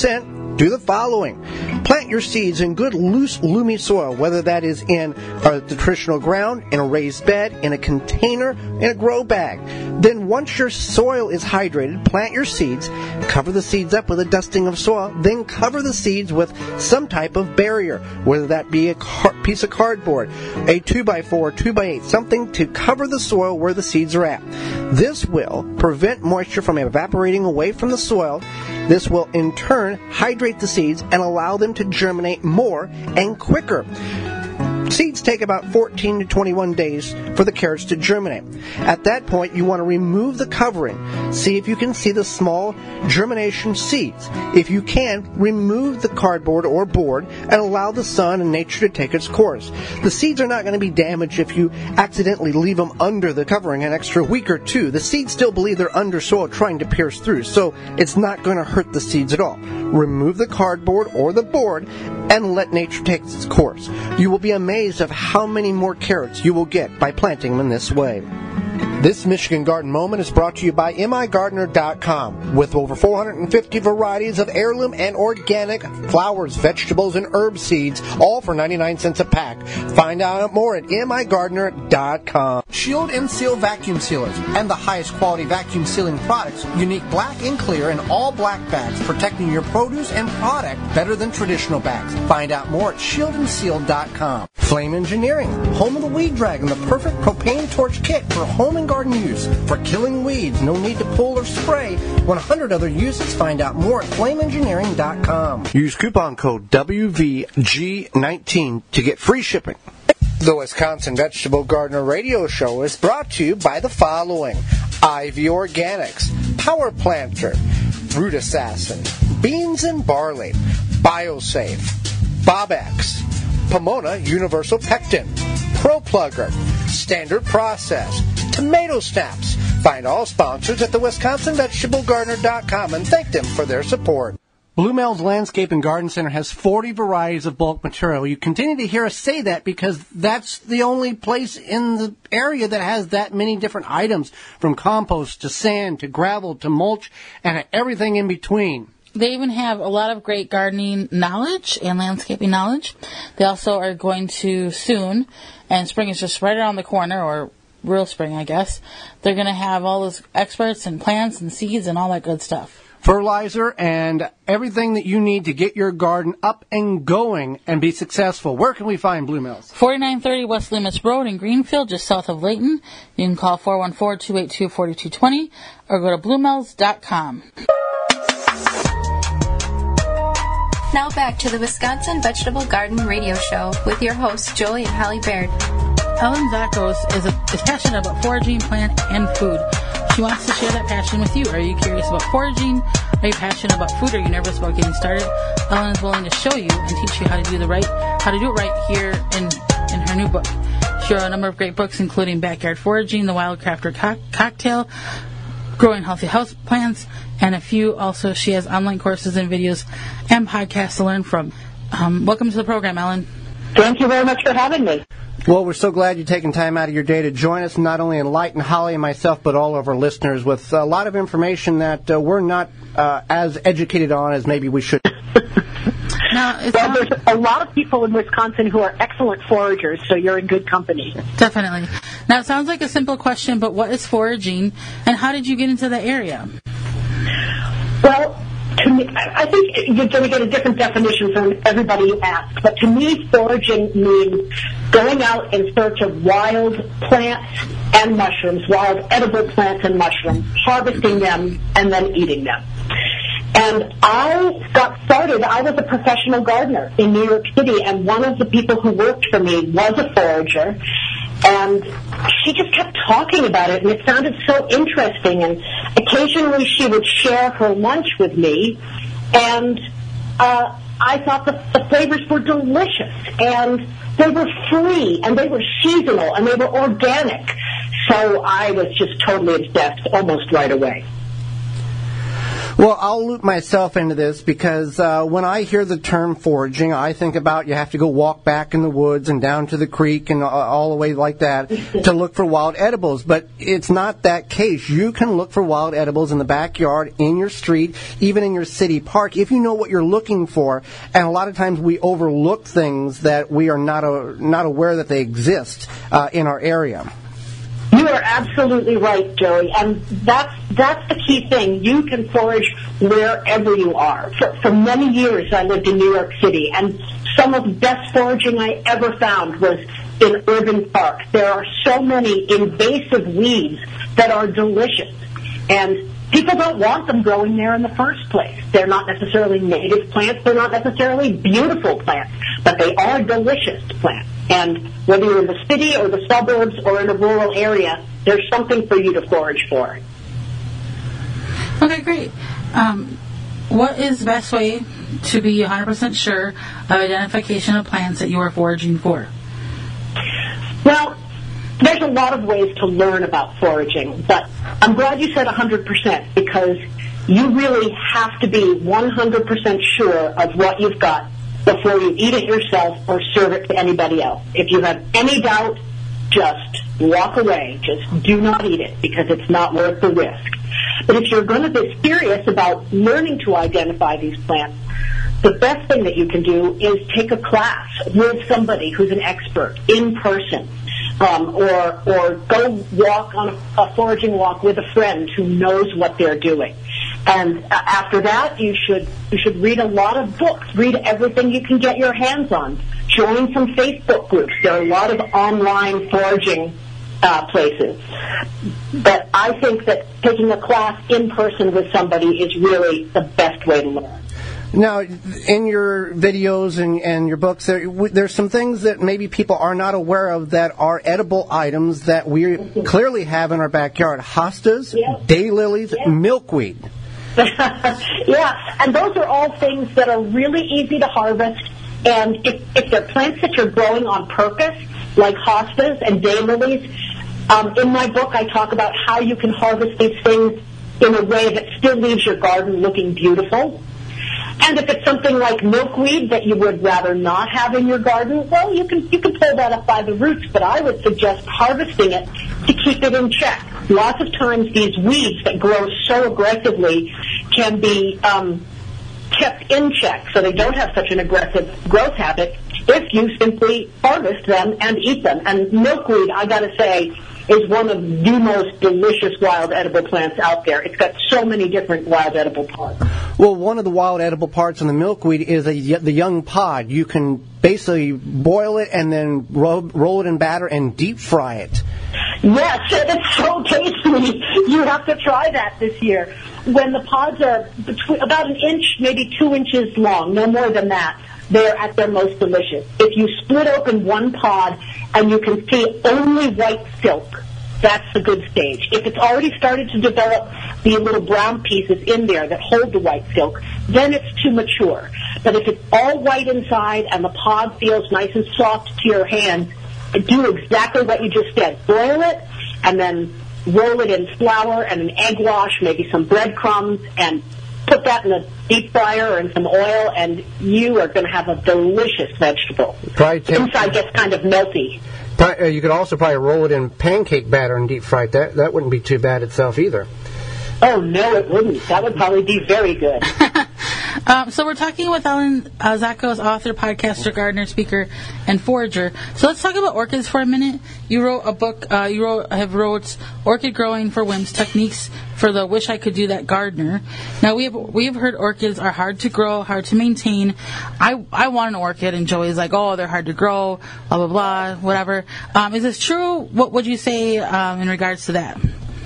do the following. Plant your seeds in good, loose, loomy soil, whether that is in the traditional ground, in a raised bed, in a container, in a grow bag. Then once your soil is hydrated, plant your seeds, cover the seeds up with a dusting of soil, then cover the seeds with some type of barrier, whether that be a piece of cardboard, a 2x4, 2x8, something to cover the soil where the seeds are at. This will prevent moisture from evaporating away from the soil. This will in turn hydrate the seeds and allow them to germinate more and quicker. Seeds take about 14 to 21 days for the carrots to germinate. At that point, you want to remove the covering. See if you can see the small germination seeds. If you can, remove the cardboard or board and allow the sun and nature to take its course. The seeds are not going to be damaged if you accidentally leave them under the covering an extra week or two. The seeds still believe they're under soil trying to pierce through, so it's not going to hurt the seeds at all. Remove the cardboard or the board and let nature take its course. You will be amazed of how many more carrots you will get by planting them in this way. This Michigan Garden Moment is brought to you by migardener.com. With over 450 varieties of heirloom and organic flowers, vegetables, and herb seeds, all for 99 cents a pack. Find out more at migardener.com. Shield and Seal vacuum sealers and the highest quality vacuum sealing products. Unique black and clear and all black bags, protecting your produce and product better than traditional bags. Find out more at shieldandseal.com. Flame Engineering, home of the Weed Dragon, the perfect propane torch kit for home and garden use. For killing weeds, no need to pull or spray. 100 other uses. Find out more at flameengineering.com. Use coupon code WVG19 to get free shipping. The Wisconsin Vegetable Gardener Radio Show is brought to you by the following: Ivy Organics, Power Planter, Root Assassin, Beans and Barley, BioSafe, Bobex, Pomona Universal Pectin, Pro Plugger, Standard Process, Tomato Snaps. Find all sponsors at the WisconsinVegetableGardener.com and thank them for their support. Blue Mel's Landscape and Garden Center has 40 varieties of bulk material. You continue to hear us say that because that's the only place in the area that has that many different items, from compost to sand to gravel to mulch and everything in between. They even have a lot of great gardening knowledge and landscaping knowledge. They also are going to soon, and spring is just right around the corner, or real spring, I guess. They're going to have all those experts and plants and seeds and all that good stuff. Fertilizer and everything that you need to get your garden up and going and be successful. Where can we find Blue Mills? 4930 West Loomis Road in Greenfield, just south of Layton. You can call 414-282-4220 or go to bluemills.com. Now back to the Wisconsin Vegetable Garden Radio Show with your hosts, Joey and Holly Baird. Ellen Zakos is passionate about foraging, plant, and food. She wants to share that passion with you. Are you curious about foraging? Are you passionate about food? Are you nervous about getting started? Ellen is willing to show you and teach you how to do it right here in her new book. She wrote a number of great books, including Backyard Foraging, The Wildcrafter Cocktail, Growing Healthy House Plants, and a few. Also, she has online courses and videos and podcasts to learn from. Welcome to the program, Ellen. Thank you very much for having me. Well, we're so glad you're taking time out of your day to join us, not only enlighten Holly and myself, but all of our listeners with a lot of information that we're not as educated on as maybe we should. There's a lot of people in Wisconsin who are excellent foragers, so you're in good company. Definitely. Now, it sounds like a simple question, but what is foraging, and how did you get into that area? Well, to me, I think you're going to get a different definition from everybody you ask, but to me, foraging means going out in search of wild plants and mushrooms, wild edible plants and mushrooms, harvesting them, and then eating them. And I got started, I was a professional gardener in New York City, and one of the people who worked for me was a forager, and she just kept talking about it, and it sounded so interesting, and occasionally she would share her lunch with me, and I thought the flavors were delicious, and they were free, and they were seasonal, and they were organic, so I was just totally obsessed almost right away. Well, I'll loop myself into this because when I hear the term foraging, I think about you have to go walk back in the woods and down to the creek and all the way like that to look for wild edibles. But it's not that case. You can look for wild edibles in the backyard, in your street, even in your city park, if you know what you're looking for. And a lot of times we overlook things that we are not aware that they exist in our area. You are absolutely right, Joey, and that's the key thing. You can forage wherever you are. For many years, I lived in New York City, and some of the best foraging I ever found was in urban parks. There are so many invasive weeds that are delicious, and people don't want them growing there in the first place. They're not necessarily native plants. They're not necessarily beautiful plants, but they are delicious plants. And whether you're in the city or the suburbs or in a rural area, there's something for you to forage for. Okay, great. What is the best way to be 100% sure of identification of plants that you are foraging for? Well, there's a lot of ways to learn about foraging, but I'm glad you said 100% because you really have to be 100% sure of what you've got before you eat it yourself or serve it to anybody else. If you have any doubt, just walk away. Just do not eat it because it's not worth the risk. But if you're going to be serious about learning to identify these plants, the best thing that you can do is take a class with somebody who's an expert in person. Or go walk on a foraging walk with a friend who knows what they're doing. And after that, you should read a lot of books. Read everything you can get your hands on. Join some Facebook groups. There are a lot of online foraging places. But I think that taking a class in person with somebody is really the best way to learn. Now, in your videos and your books, there's some things that maybe people are not aware of that are edible items that we clearly have in our backyard. Hostas, daylilies, milkweed. Yeah, and those are all things that are really easy to harvest. And if they're plants that you're growing on purpose, like hostas and daylilies, in my book I talk about how you can harvest these things in a way that still leaves your garden looking beautiful. And if it's something like milkweed that you would rather not have in your garden, well, you can pull that up by the roots, but I would suggest harvesting it to keep it in check. Lots of times these weeds that grow so aggressively can be kept in check so they don't have such an aggressive growth habit if you simply harvest them and eat them. And milkweed, I got to say, is one of the most delicious wild edible plants out there. It's got so many different wild edible parts. Well, one of the wild edible parts in the milkweed is the young pod. You can basically boil it and then roll it in batter and deep fry it. Yes, it's so tasty. You have to try that this year. When the pods are about an inch, maybe 2 inches long, no more than that, they're at their most delicious. If you split open one pod and you can see only white silk, that's the good stage. If it's already started to develop the little brown pieces in there that hold the white silk, then it's too mature. But if it's all white inside and the pod feels nice and soft to your hand, do exactly what you just said. Boil it and then roll it in flour and an egg wash, maybe some breadcrumbs, and put that in a deep fryer or in some oil, and you are going to have a delicious vegetable. Inside gets kind of melty. You could also probably roll it in pancake batter and deep fry it. That wouldn't be too bad itself either. Oh, no, it wouldn't. That would probably be very good. So we're talking with Ellen Zackos, author, podcaster, gardener, speaker, and forager. So let's talk about orchids for a minute. You wrote a book. Have wrote Orchid Growing for Wimps: Techniques for the Wish I Could Do That Gardener. Now we have heard orchids are hard to grow, hard to maintain. I want an orchid, and Joey's like, oh, they're hard to grow, blah blah blah, whatever. Is this true? What would you say in regards to that?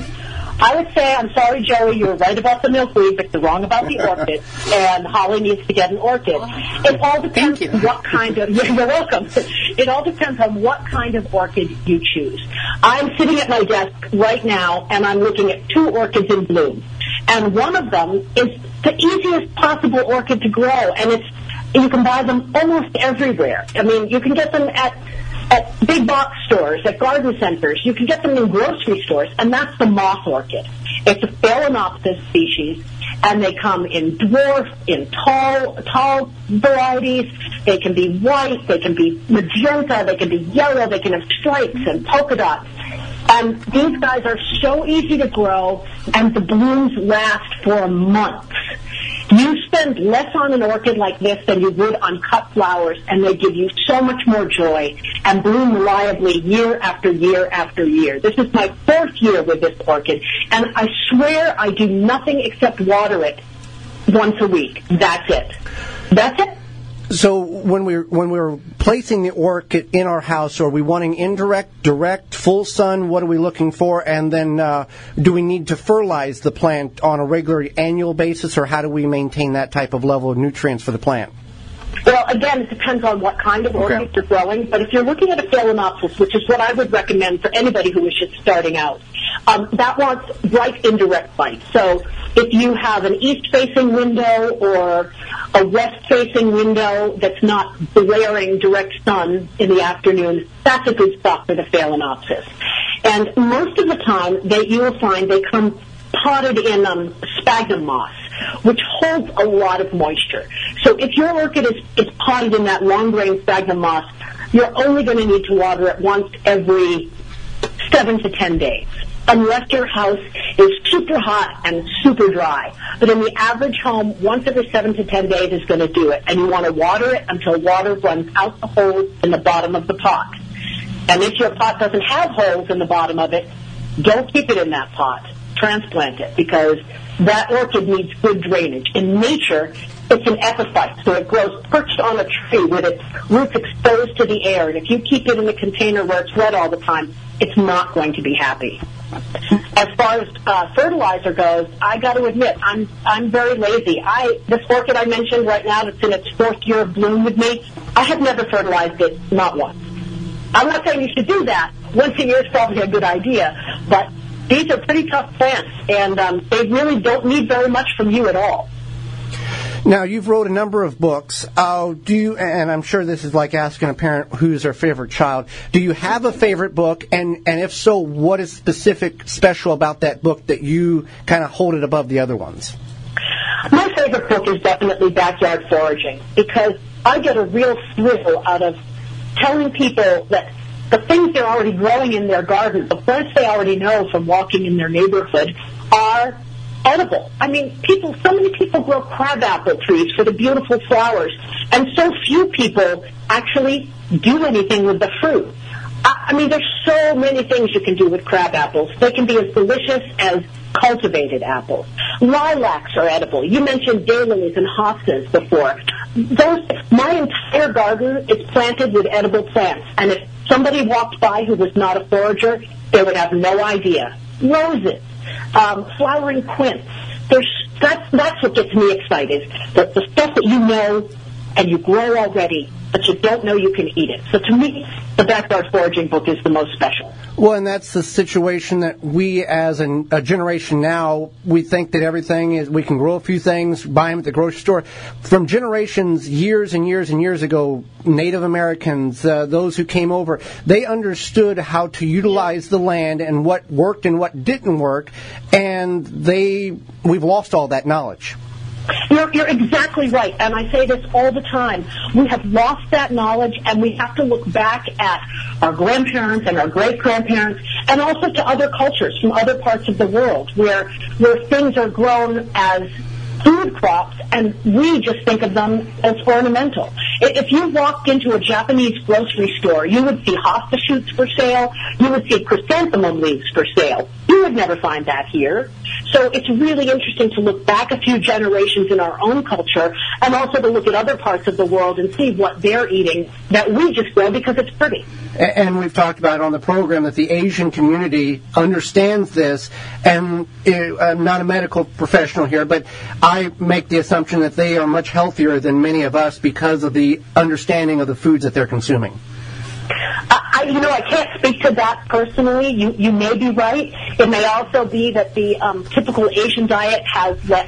I would say, I'm sorry, Joey, you're right about the milkweed, but you're wrong about the orchid, and Holly needs to get an orchid. It all depends on what kind of, you're welcome. It all depends on what kind of orchid you choose. I'm sitting at my desk right now, and I'm looking at 2 orchids in bloom. And one of them is the easiest possible orchid to grow, and you can buy them almost everywhere. I mean, you can get them at big box stores, at garden centers. You can get them in grocery stores, and that's the moth orchid. It's a Phalaenopsis species, And they come in dwarf, in tall varieties. They can be white, they can be magenta, they can be yellow, they can have stripes and polka dots. And these guys are so easy to grow, and the blooms last for months. You spend less on an orchid like this than you would on cut flowers, and they give you so much more joy and bloom reliably year after year after year. This is my 4th year with this orchid, and I swear I do nothing except water it once a week. That's it. That's it. So when we're placing the orchid in our house, are we wanting indirect, direct, full sun? What are we looking for? And then do we need to fertilize the plant on a regular annual basis, or how do we maintain that type of level of nutrients for the plant? Well, again, it depends on what kind of orchid you're growing. But if you're looking at a Phalaenopsis, which is what I would recommend for anybody who is just starting out, that wants bright indirect light. So if you have an east-facing window or a west-facing window that's not blaring direct sun in the afternoon, that's a good spot for the Phalaenopsis. And most of the time, you will find they come potted in sphagnum moss, which holds a lot of moisture. So if your orchid is potted in that long-grain sphagnum moss, you're only going to need to water it once every 7 to 10 days, unless your house is super hot and super dry. But in the average home, once every 7 to 10 days is going to do it, and you want to water it until water runs out the holes in the bottom of the pot. And if your pot doesn't have holes in the bottom of it, don't keep it in that pot. Transplant it, because that orchid needs good drainage. In nature, it's an epiphyte, so it grows perched on a tree with its roots exposed to the air. And if you keep it in a container where it's wet all the time, it's not going to be happy. As far as fertilizer goes, I got to admit, I'm very lazy. This orchid I mentioned right now that's in its 4th year of bloom with me, I have never fertilized it, not once. I'm not saying you should do that. Once a year is probably a good idea, but these are pretty tough plants, and they really don't need very much from you at all. Now, you've wrote a number of books. And I'm sure this is like asking a parent who's their favorite child. Do you have a favorite book? And if so, what is special about that book that you kind of hold it above the other ones? My favorite book is definitely Backyard Foraging, because I get a real thrill out of telling people that the things they're already growing in their garden, the plants they already know from walking in their neighborhood, are edible. I mean, so many people grow crabapple trees for the beautiful flowers, and so few people actually do anything with the fruit. I mean, there's so many things you can do with crab apples. They can be as delicious as cultivated apples. Lilacs are edible. You mentioned daylilies and hostas before. My entire garden is planted with edible plants, and if somebody walked by who was not a forager, they would have no idea. Roses, flowering quince. That's what gets me excited. The stuff that you know and you grow already, but you don't know you can eat it. So to me, the Backyard Foraging book is the most special. Well, and that's the situation that we, as a generation now, we think that everything is, we can grow a few things, buy them at the grocery store. From generations, years and years and years ago, Native Americans, those who came over, they understood how to utilize the land and what worked and what didn't work, and we've lost all that knowledge. You're exactly right, and I say this all the time. We have lost that knowledge, and we have to look back at our grandparents and our great-grandparents, and also to other cultures from other parts of the world where things are grown as food crops, and we just think of them as ornamental. If you walked into a Japanese grocery store, you would see hosta shoots for sale, you would see chrysanthemum leaves for sale. You would never find that here. So it's really interesting to look back a few generations in our own culture, and also to look at other parts of the world and see what they're eating that we just grow because it's pretty. And we've talked about on the program that the Asian community understands this, and I'm not a medical professional here, but I make the assumption that they are much healthier than many of us because of the understanding of the foods that they're consuming. I can't speak to that personally. You may be right. It may also be that the typical Asian diet has less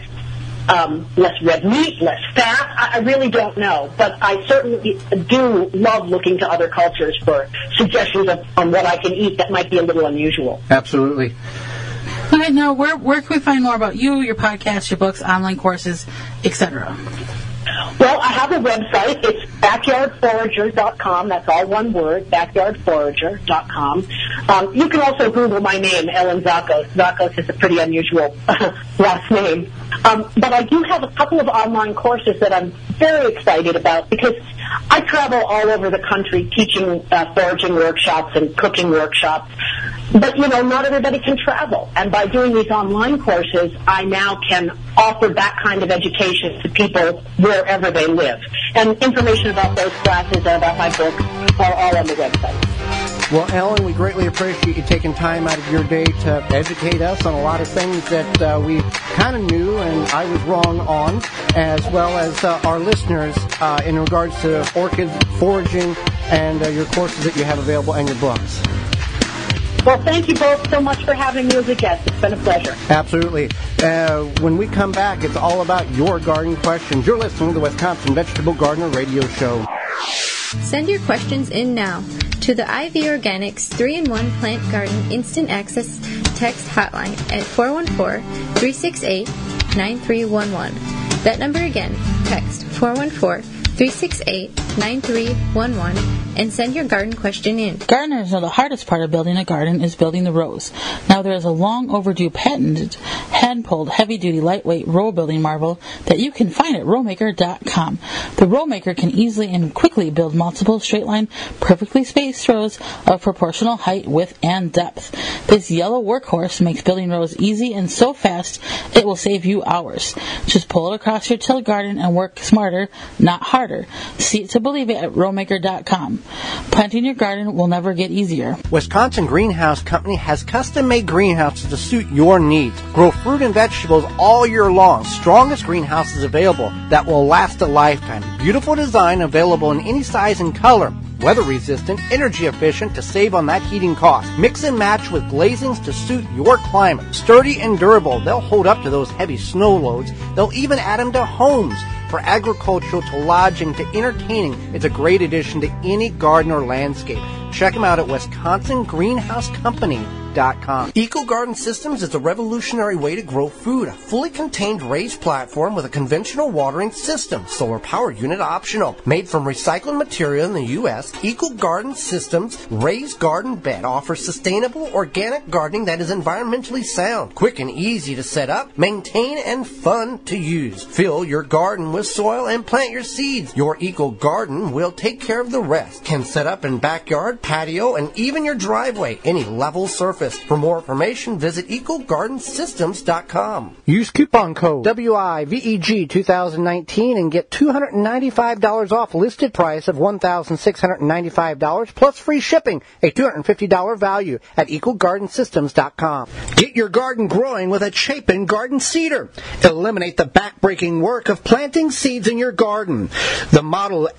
red meat, less fat. I really don't know. But I certainly do love looking to other cultures for suggestions on what I can eat that might be a little unusual. Absolutely. Okay, now where can we find more about you, your podcast, your books, online courses, etc.? Well, I have a website. It's backyardforager.com. That's all one word, backyardforager.com. You can also Google my name, Ellen Zakos. Zakos is a pretty unusual last name. But I do have a couple of online courses that I'm very excited about because I travel all over the country teaching foraging workshops and cooking workshops. But, not everybody can travel. And by doing these online courses, I now can offer that kind of education to people wherever they live. And information about those classes and about my books are all on the website. Well, Ellen, we greatly appreciate you taking time out of your day to educate us on a lot of things that we kind of knew and I was wrong on, as well as our listeners in regards to orchid foraging and your courses that you have available and your books. Well, thank you both so much for having me as a guest. It's been a pleasure. Absolutely. When we come back, it's all about your garden questions. You're listening to the Wisconsin Vegetable Gardener Radio Show. Send your questions in now to the IV Organics 3-in-1 Plant Garden Instant Access text hotline at 414-368-9311. That number again, text 414-368-9311 and send your garden question in. Gardeners know the hardest part of building a garden is building the rows. Now there is a long overdue patented, hand-pulled, heavy-duty, lightweight row building marvel that you can find at rowmaker.com. The Rowmaker can easily and quickly build multiple straight-line, perfectly spaced rows of proportional height, width, and depth. This yellow workhorse makes building rows easy and so fast it will save you hours. Just pull it across your tilled garden and work smarter, not harder. See it to believe it at rowmaker.com. Planting your garden will never get easier. Wisconsin Greenhouse Company has custom-made greenhouses to suit your needs. Grow fruit and vegetables all year long. Strongest greenhouses available that will last a lifetime. Beautiful design available in any size and color. Weather-resistant, energy-efficient to save on that heating cost. Mix and match with glazings to suit your climate. Sturdy and durable, they'll hold up to those heavy snow loads. They'll even add them to homes. For agricultural to lodging to entertaining, it's a great addition to any garden or landscape. Check them out at WisconsinGreenhouseCompany.com. Eco Garden Systems is a revolutionary way to grow food. A fully contained raised platform with a conventional watering system. Solar power unit optional. Made from recycled material in the U.S., Eco Garden Systems raised garden bed offers sustainable organic gardening that is environmentally sound, quick and easy to set up, maintain, and fun to use. Fill your garden with soil and plant your seeds. Your Eco Garden will take care of the rest. Can set up in backyard, patio, and even your driveway, any level surface. For more information, visit EcoGardenSystems.com. Use coupon code WIVEG 2019 and get $295 off listed price of $1,695 plus free shipping, a $250 value at EcoGardenSystems.com. Get your garden growing with a Chapin Garden Seeder. Eliminate the back-breaking work of planting seeds in your garden. The Model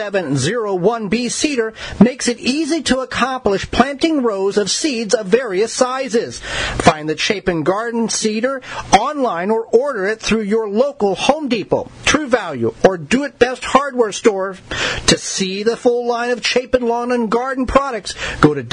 8701B Seeder makes it easy to accomplish planting rows of seeds of various sizes. Find the Chapin Garden Seeder online or order it through your local Home Depot, True Value, or Do It Best hardware store. To see the full line of Chapin Lawn and Garden products, go to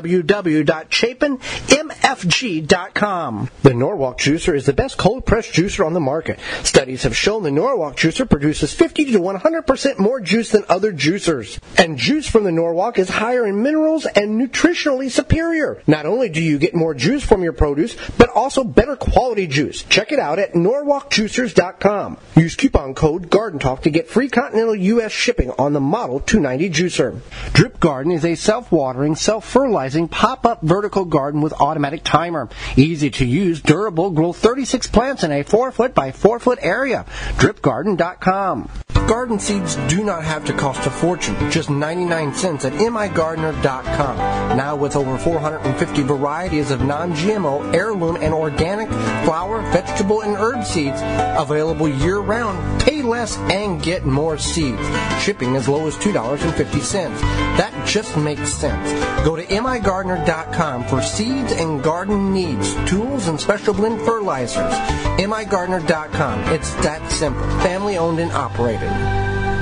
www.chapinmfg.com. The Norwalk Juicer is the best cold-pressed juicer on the market. Studies have shown the Norwalk Juicer produces 50 to 100% more juice than other juicers. And juice from the Norwalk is higher in minerals and nutritionally superior. Not only do you get more juice from your produce, but also better quality juice. Check it out at NorwalkJuicers.com. Use coupon code GardenTalk to get free continental U.S. shipping on the Model 290 juicer. Drip Garden is a self-watering, self-fertilizing, pop-up vertical garden with automatic timer. Easy to use, durable, grow 36 plants in a 4-foot by 4-foot area. DripGarden.com. Garden seeds do not have to cost a fortune, just 99 cents at migardener.com. Now with over 450 varieties of non-GMO, heirloom, and organic flower, vegetable, and herb seeds available year-round. Pay less and get more seeds. Shipping as low as $2.50. That just makes sense. Go to migardener.com for seeds and garden needs, tools, and special blend fertilizers. migardener.com. It's that simple. Family owned and operated.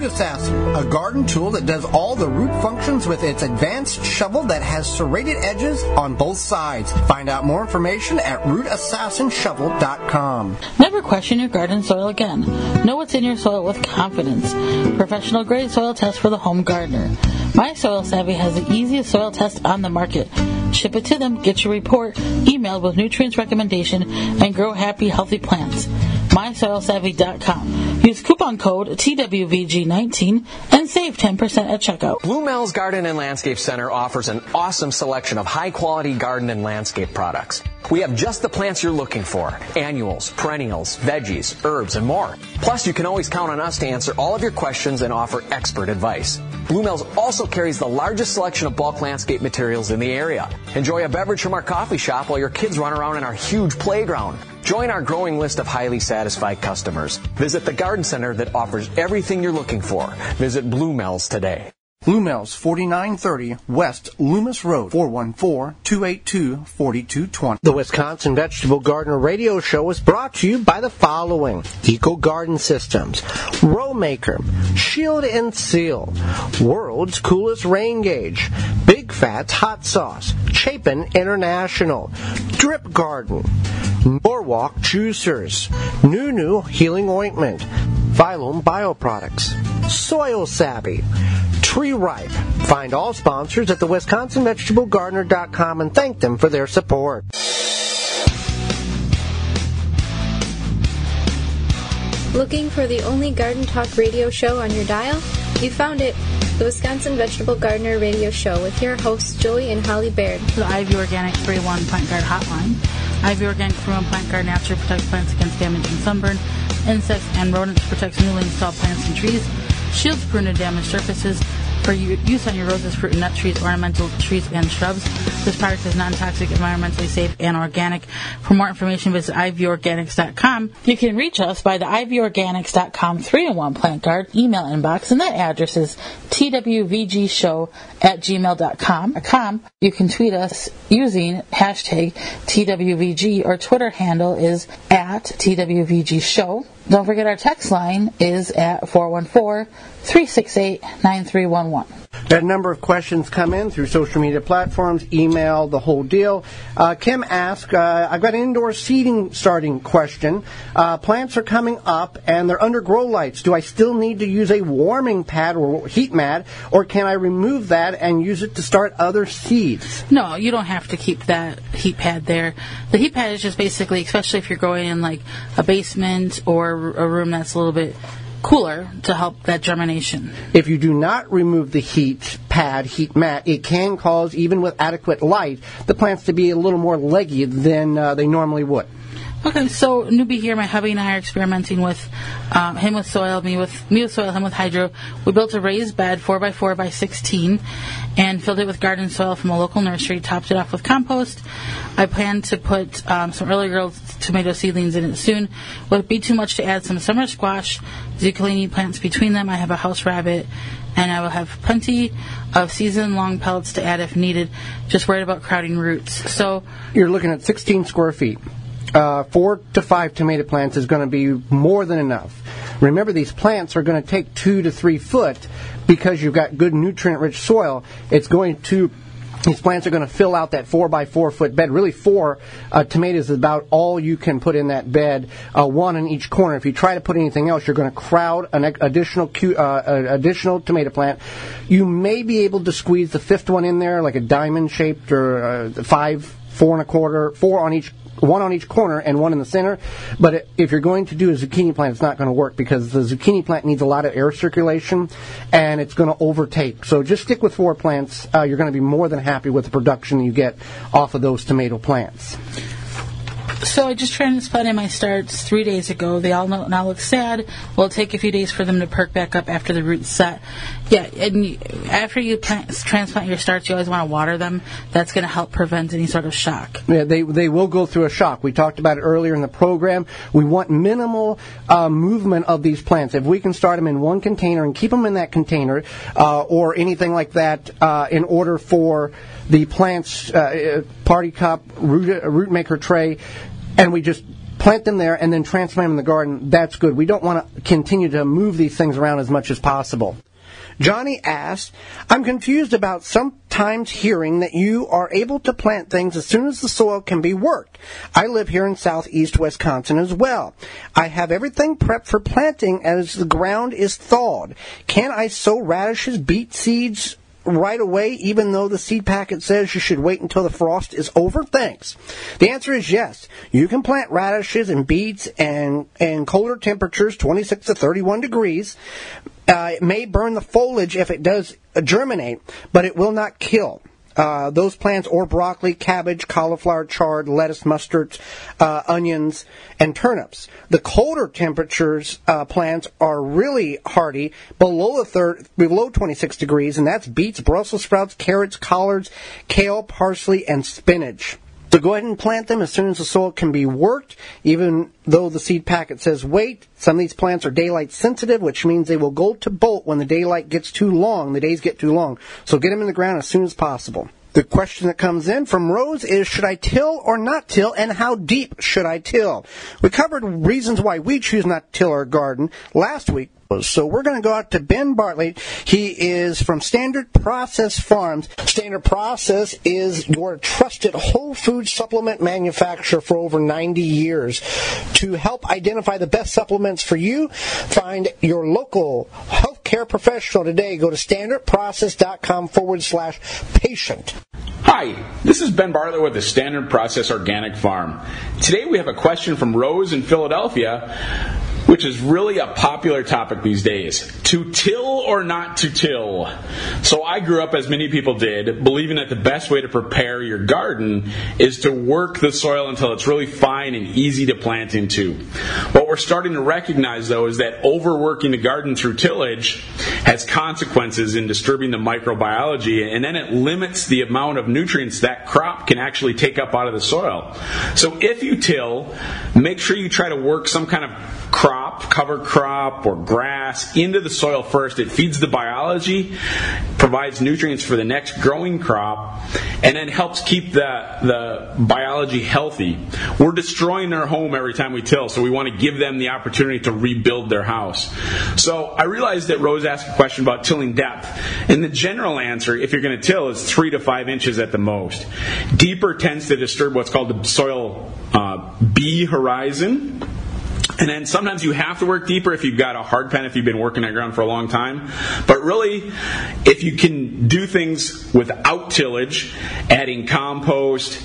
Root Assassin, a garden tool that does all the root functions with its advanced shovel that has serrated edges on both sides. Find out more information at rootassassinshovel.com. Never question your garden soil again. Know what's in your soil with confidence. Professional grade soil test for the home gardener. My Soil Savvy has the easiest soil test on the market. Ship it to them, get your report, emailed with nutrients recommendation, and grow happy, healthy plants. MySoilSavvy.com. Use coupon code TWVG19 and save 10% at checkout. Bluemel's Garden and Landscape Center offers an awesome selection of high-quality garden and landscape products. We have just the plants you're looking for: annuals, perennials, veggies, herbs, and more. Plus, you can always count on us to answer all of your questions and offer expert advice. Bluemel's also carries the largest selection of bulk landscape materials in the area. Enjoy a beverage from our coffee shop while your kids run around in our huge playground. Join our growing list of highly satisfied customers. Visit the garden center that offers everything you're looking for. Visit Bluemel's today. Bluemel's, 4930 West Loomis Road, 414-282-4220. The Wisconsin Vegetable Gardener Radio Show is brought to you by the following: Eco Garden Systems, Row Maker, Shield and Seal, World's Coolest Rain Gauge, Big Fats Hot Sauce, Chapin International, Drip Garden, Norwalk Juicers, Nunu Healing Ointment, Phylum Bioproducts, Soil Savvy, Tree Ripe. Find all sponsors at the WisconsinVegetableGardener.com and thank them for their support. Looking for the only garden talk radio show on your dial? You found it. The Wisconsin Vegetable Gardener Radio Show with your hosts Joey and Holly Baird. The Ivy Organic 3-1 Plant Guard Hotline. Ivy Organic 3-1 Plant Guard naturally protects plants against damage and sunburn, insects, and rodents, protects newly installed plants and trees, shields prune and damaged surfaces for use on your roses, fruit and nut trees, ornamental trees, and shrubs. This product is non-toxic, environmentally safe, and organic. For more information, visit ivorganics.com. You can reach us by the ivorganics.com 3-in-1 Plant Guard email inbox, and that address is twvgshow@gmail.com. You can tweet us using hashtag TWVG. Our Twitter handle is @TWVGshow. Don't forget our text line is at 414-368-9311. That number of questions come in through social media platforms, email, the whole deal. Kim asked, I've got an indoor seeding starting question. Plants are coming up and they're under grow lights. Do I still need to use a warming pad or heat mat, or can I remove that and use it to start other seeds? No, you don't have to keep that heat pad there. The heat pad is just basically, especially if you're growing in like a basement or a room that's a little bit cooler, to help that germination. If you do not remove the heat pad, heat mat, it can cause, even with adequate light, the plants to be a little more leggy than they normally would. Okay, so newbie here, my hubby and I are experimenting with him with soil, me with soil, him with hydro. We built a raised bed, 4x4 by 16, and filled it with garden soil from a local nursery, topped it off with compost. I plan to put some early growth tomato seedlings in it soon. Would it be too much to add some summer squash, zucchini plants between them? I have a house rabbit, and I will have plenty of season-long pellets to add if needed. Just worried about crowding roots. So you're looking at 16 square feet. 4 to 5 tomato plants is going to be more than enough. Remember, these plants are going to take 2 to 3 foot because you've got good nutrient-rich soil. These plants are going to fill out that 4 by 4 foot bed. Really, 4 tomatoes is about all you can put in that bed, 1 in each corner. If you try to put anything else, you're going to crowd an additional tomato plant. You may be able to squeeze the 5th one in there, like a diamond-shaped, or 5, 4 1/4, 1 on each corner and 1 in the center. But if you're going to do a zucchini plant, it's not going to work because the zucchini plant needs a lot of air circulation and it's going to overtake. So just stick with 4 plants. You're going to be more than happy with the production you get off of those tomato plants. So I just transplanted my starts 3 days ago. They all now look sad. Well, it'll take a few days for them to perk back up after the roots set. Yeah, and after you transplant your starts, you always want to water them. That's going to help prevent any sort of shock. Yeah, they will go through a shock. We talked about it earlier in the program. We want minimal movement of these plants. If we can start them in one container and keep them in that container or anything like that in order for the plants, party cup, root maker tray, and we just plant them there and then transplant them in the garden, that's good. We don't want to continue to move these things around as much as possible. Johnny asked, I'm confused about sometimes hearing that you are able to plant things as soon as the soil can be worked. I live here in southeast Wisconsin as well. I have everything prepped for planting as the ground is thawed. Can I sow radishes, beet seeds right away, even though the seed packet says you should wait until the frost is over? Thanks. The answer is yes. You can plant radishes and beets and colder temperatures, 26 to 31 degrees. It may burn the foliage if it does germinate, but it will not kill those plants or broccoli, cabbage, cauliflower, chard, lettuce, mustards, onions, and turnips. The colder temperatures plants are really hardy, below 26 degrees, and that's beets, Brussels sprouts, carrots, collards, kale, parsley, and spinach. So go ahead and plant them as soon as the soil can be worked, even though the seed packet says wait. Some of these plants are daylight sensitive, which means they will go to bolt when the daylight gets too long, the days get too long. So get them in the ground as soon as possible. The question that comes in from Rose is, should I till or not till, and how deep should I till? We covered reasons why we choose not to till our garden last week. So we're going to go out to Ben Bartlett. He is from Standard Process Farms. Standard Process is your trusted whole food supplement manufacturer for over 90 years. To help identify the best supplements for you, find your local healthcare professional today. Go to standardprocess.com/patient. Hi, this is Ben Bartlett with the Standard Process Organic Farm. Today we have a question from Rose in Philadelphia, which is really a popular topic these days. To till or not to till? So I grew up, as many people did, believing that the best way to prepare your garden is to work the soil until it's really fine and easy to plant into. What we're starting to recognize, though, is that overworking the garden through tillage has consequences in disturbing the microbiology, and then it limits the amount of nutrients that crop can actually take up out of the soil. So if you till, make sure you try to work some kind of cover crop or grass into the soil first. It feeds the biology, provides nutrients for the next growing crop, and then helps keep the biology healthy. We're destroying their home every time we till, so we want to give them the opportunity to rebuild their house. So I realized that Rose asked a question about tilling depth, and the general answer, if you're going to till, is 3 to 5 inches at the most. Deeper tends to disturb what's called the soil B horizon. And then sometimes you have to work deeper if you've got a hard pen, if you've been working on ground for a long time. But really, if you can do things without tillage, adding compost,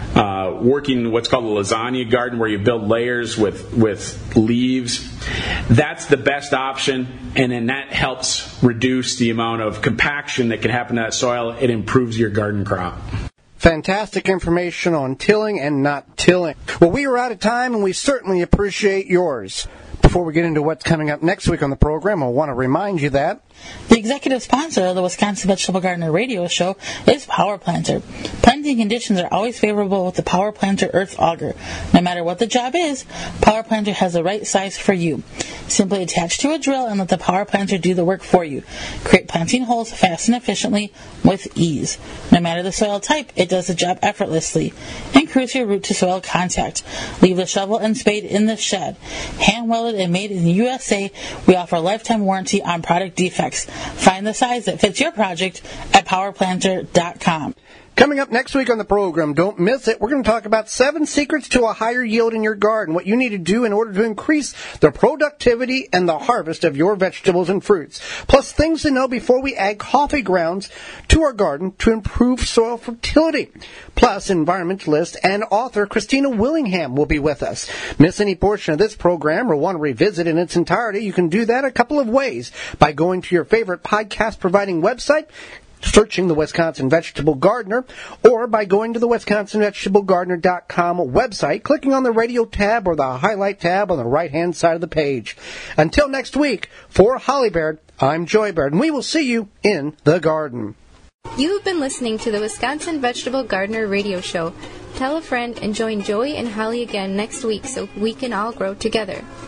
working what's called a lasagna garden where you build layers with leaves, that's the best option. And then that helps reduce the amount of compaction that can happen to that soil. It improves your garden crop. Fantastic information on tilling and not tilling. Well, we are out of time, and we certainly appreciate yours. Before we get into what's coming up next week on the program, I want to remind you that the executive sponsor of the Wisconsin Vegetable Gardener radio show is Power Planter. Planting conditions are always favorable with the Power Planter Earth Auger. No matter what the job is, Power Planter has the right size for you. Simply attach to a drill and let the Power Planter do the work for you. Create planting holes fast and efficiently with ease. No matter the soil type, it does the job effortlessly. Increase your root to soil contact. Leave the shovel and spade in the shed. Hand welded and made in the USA, we offer a lifetime warranty on product defects. Find the size that fits your project at powerplanter.com. Coming up next week on the program, don't miss it, we're going to talk about 7 secrets to a higher yield in your garden, what you need to do in order to increase the productivity and the harvest of your vegetables and fruits, plus things to know before we add coffee grounds to our garden to improve soil fertility. Plus, environmentalist and author Christina Willingham will be with us. Miss any portion of this program or want to revisit in its entirety, you can do that a couple of ways: by going to your favorite podcast providing website, searching the Wisconsin Vegetable Gardener, or by going to the WisconsinVegetableGardener.com website, clicking on the radio tab or the highlight tab on the right-hand side of the page. Until next week, for Holly Baird, I'm Joy Baird, and we will see you in the garden. You have been listening to the Wisconsin Vegetable Gardener radio show. Tell a friend and join Joy and Holly again next week so we can all grow together.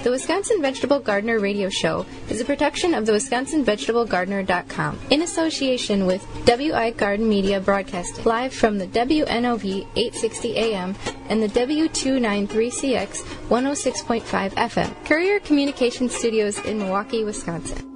The Wisconsin Vegetable Gardener Radio Show is a production of the WisconsinVegetableGardener.com in association with WI Garden Media Broadcasting, live from the WNOV 860 AM and the W293CX 106.5 FM, Courier Communication Studios in Milwaukee, Wisconsin.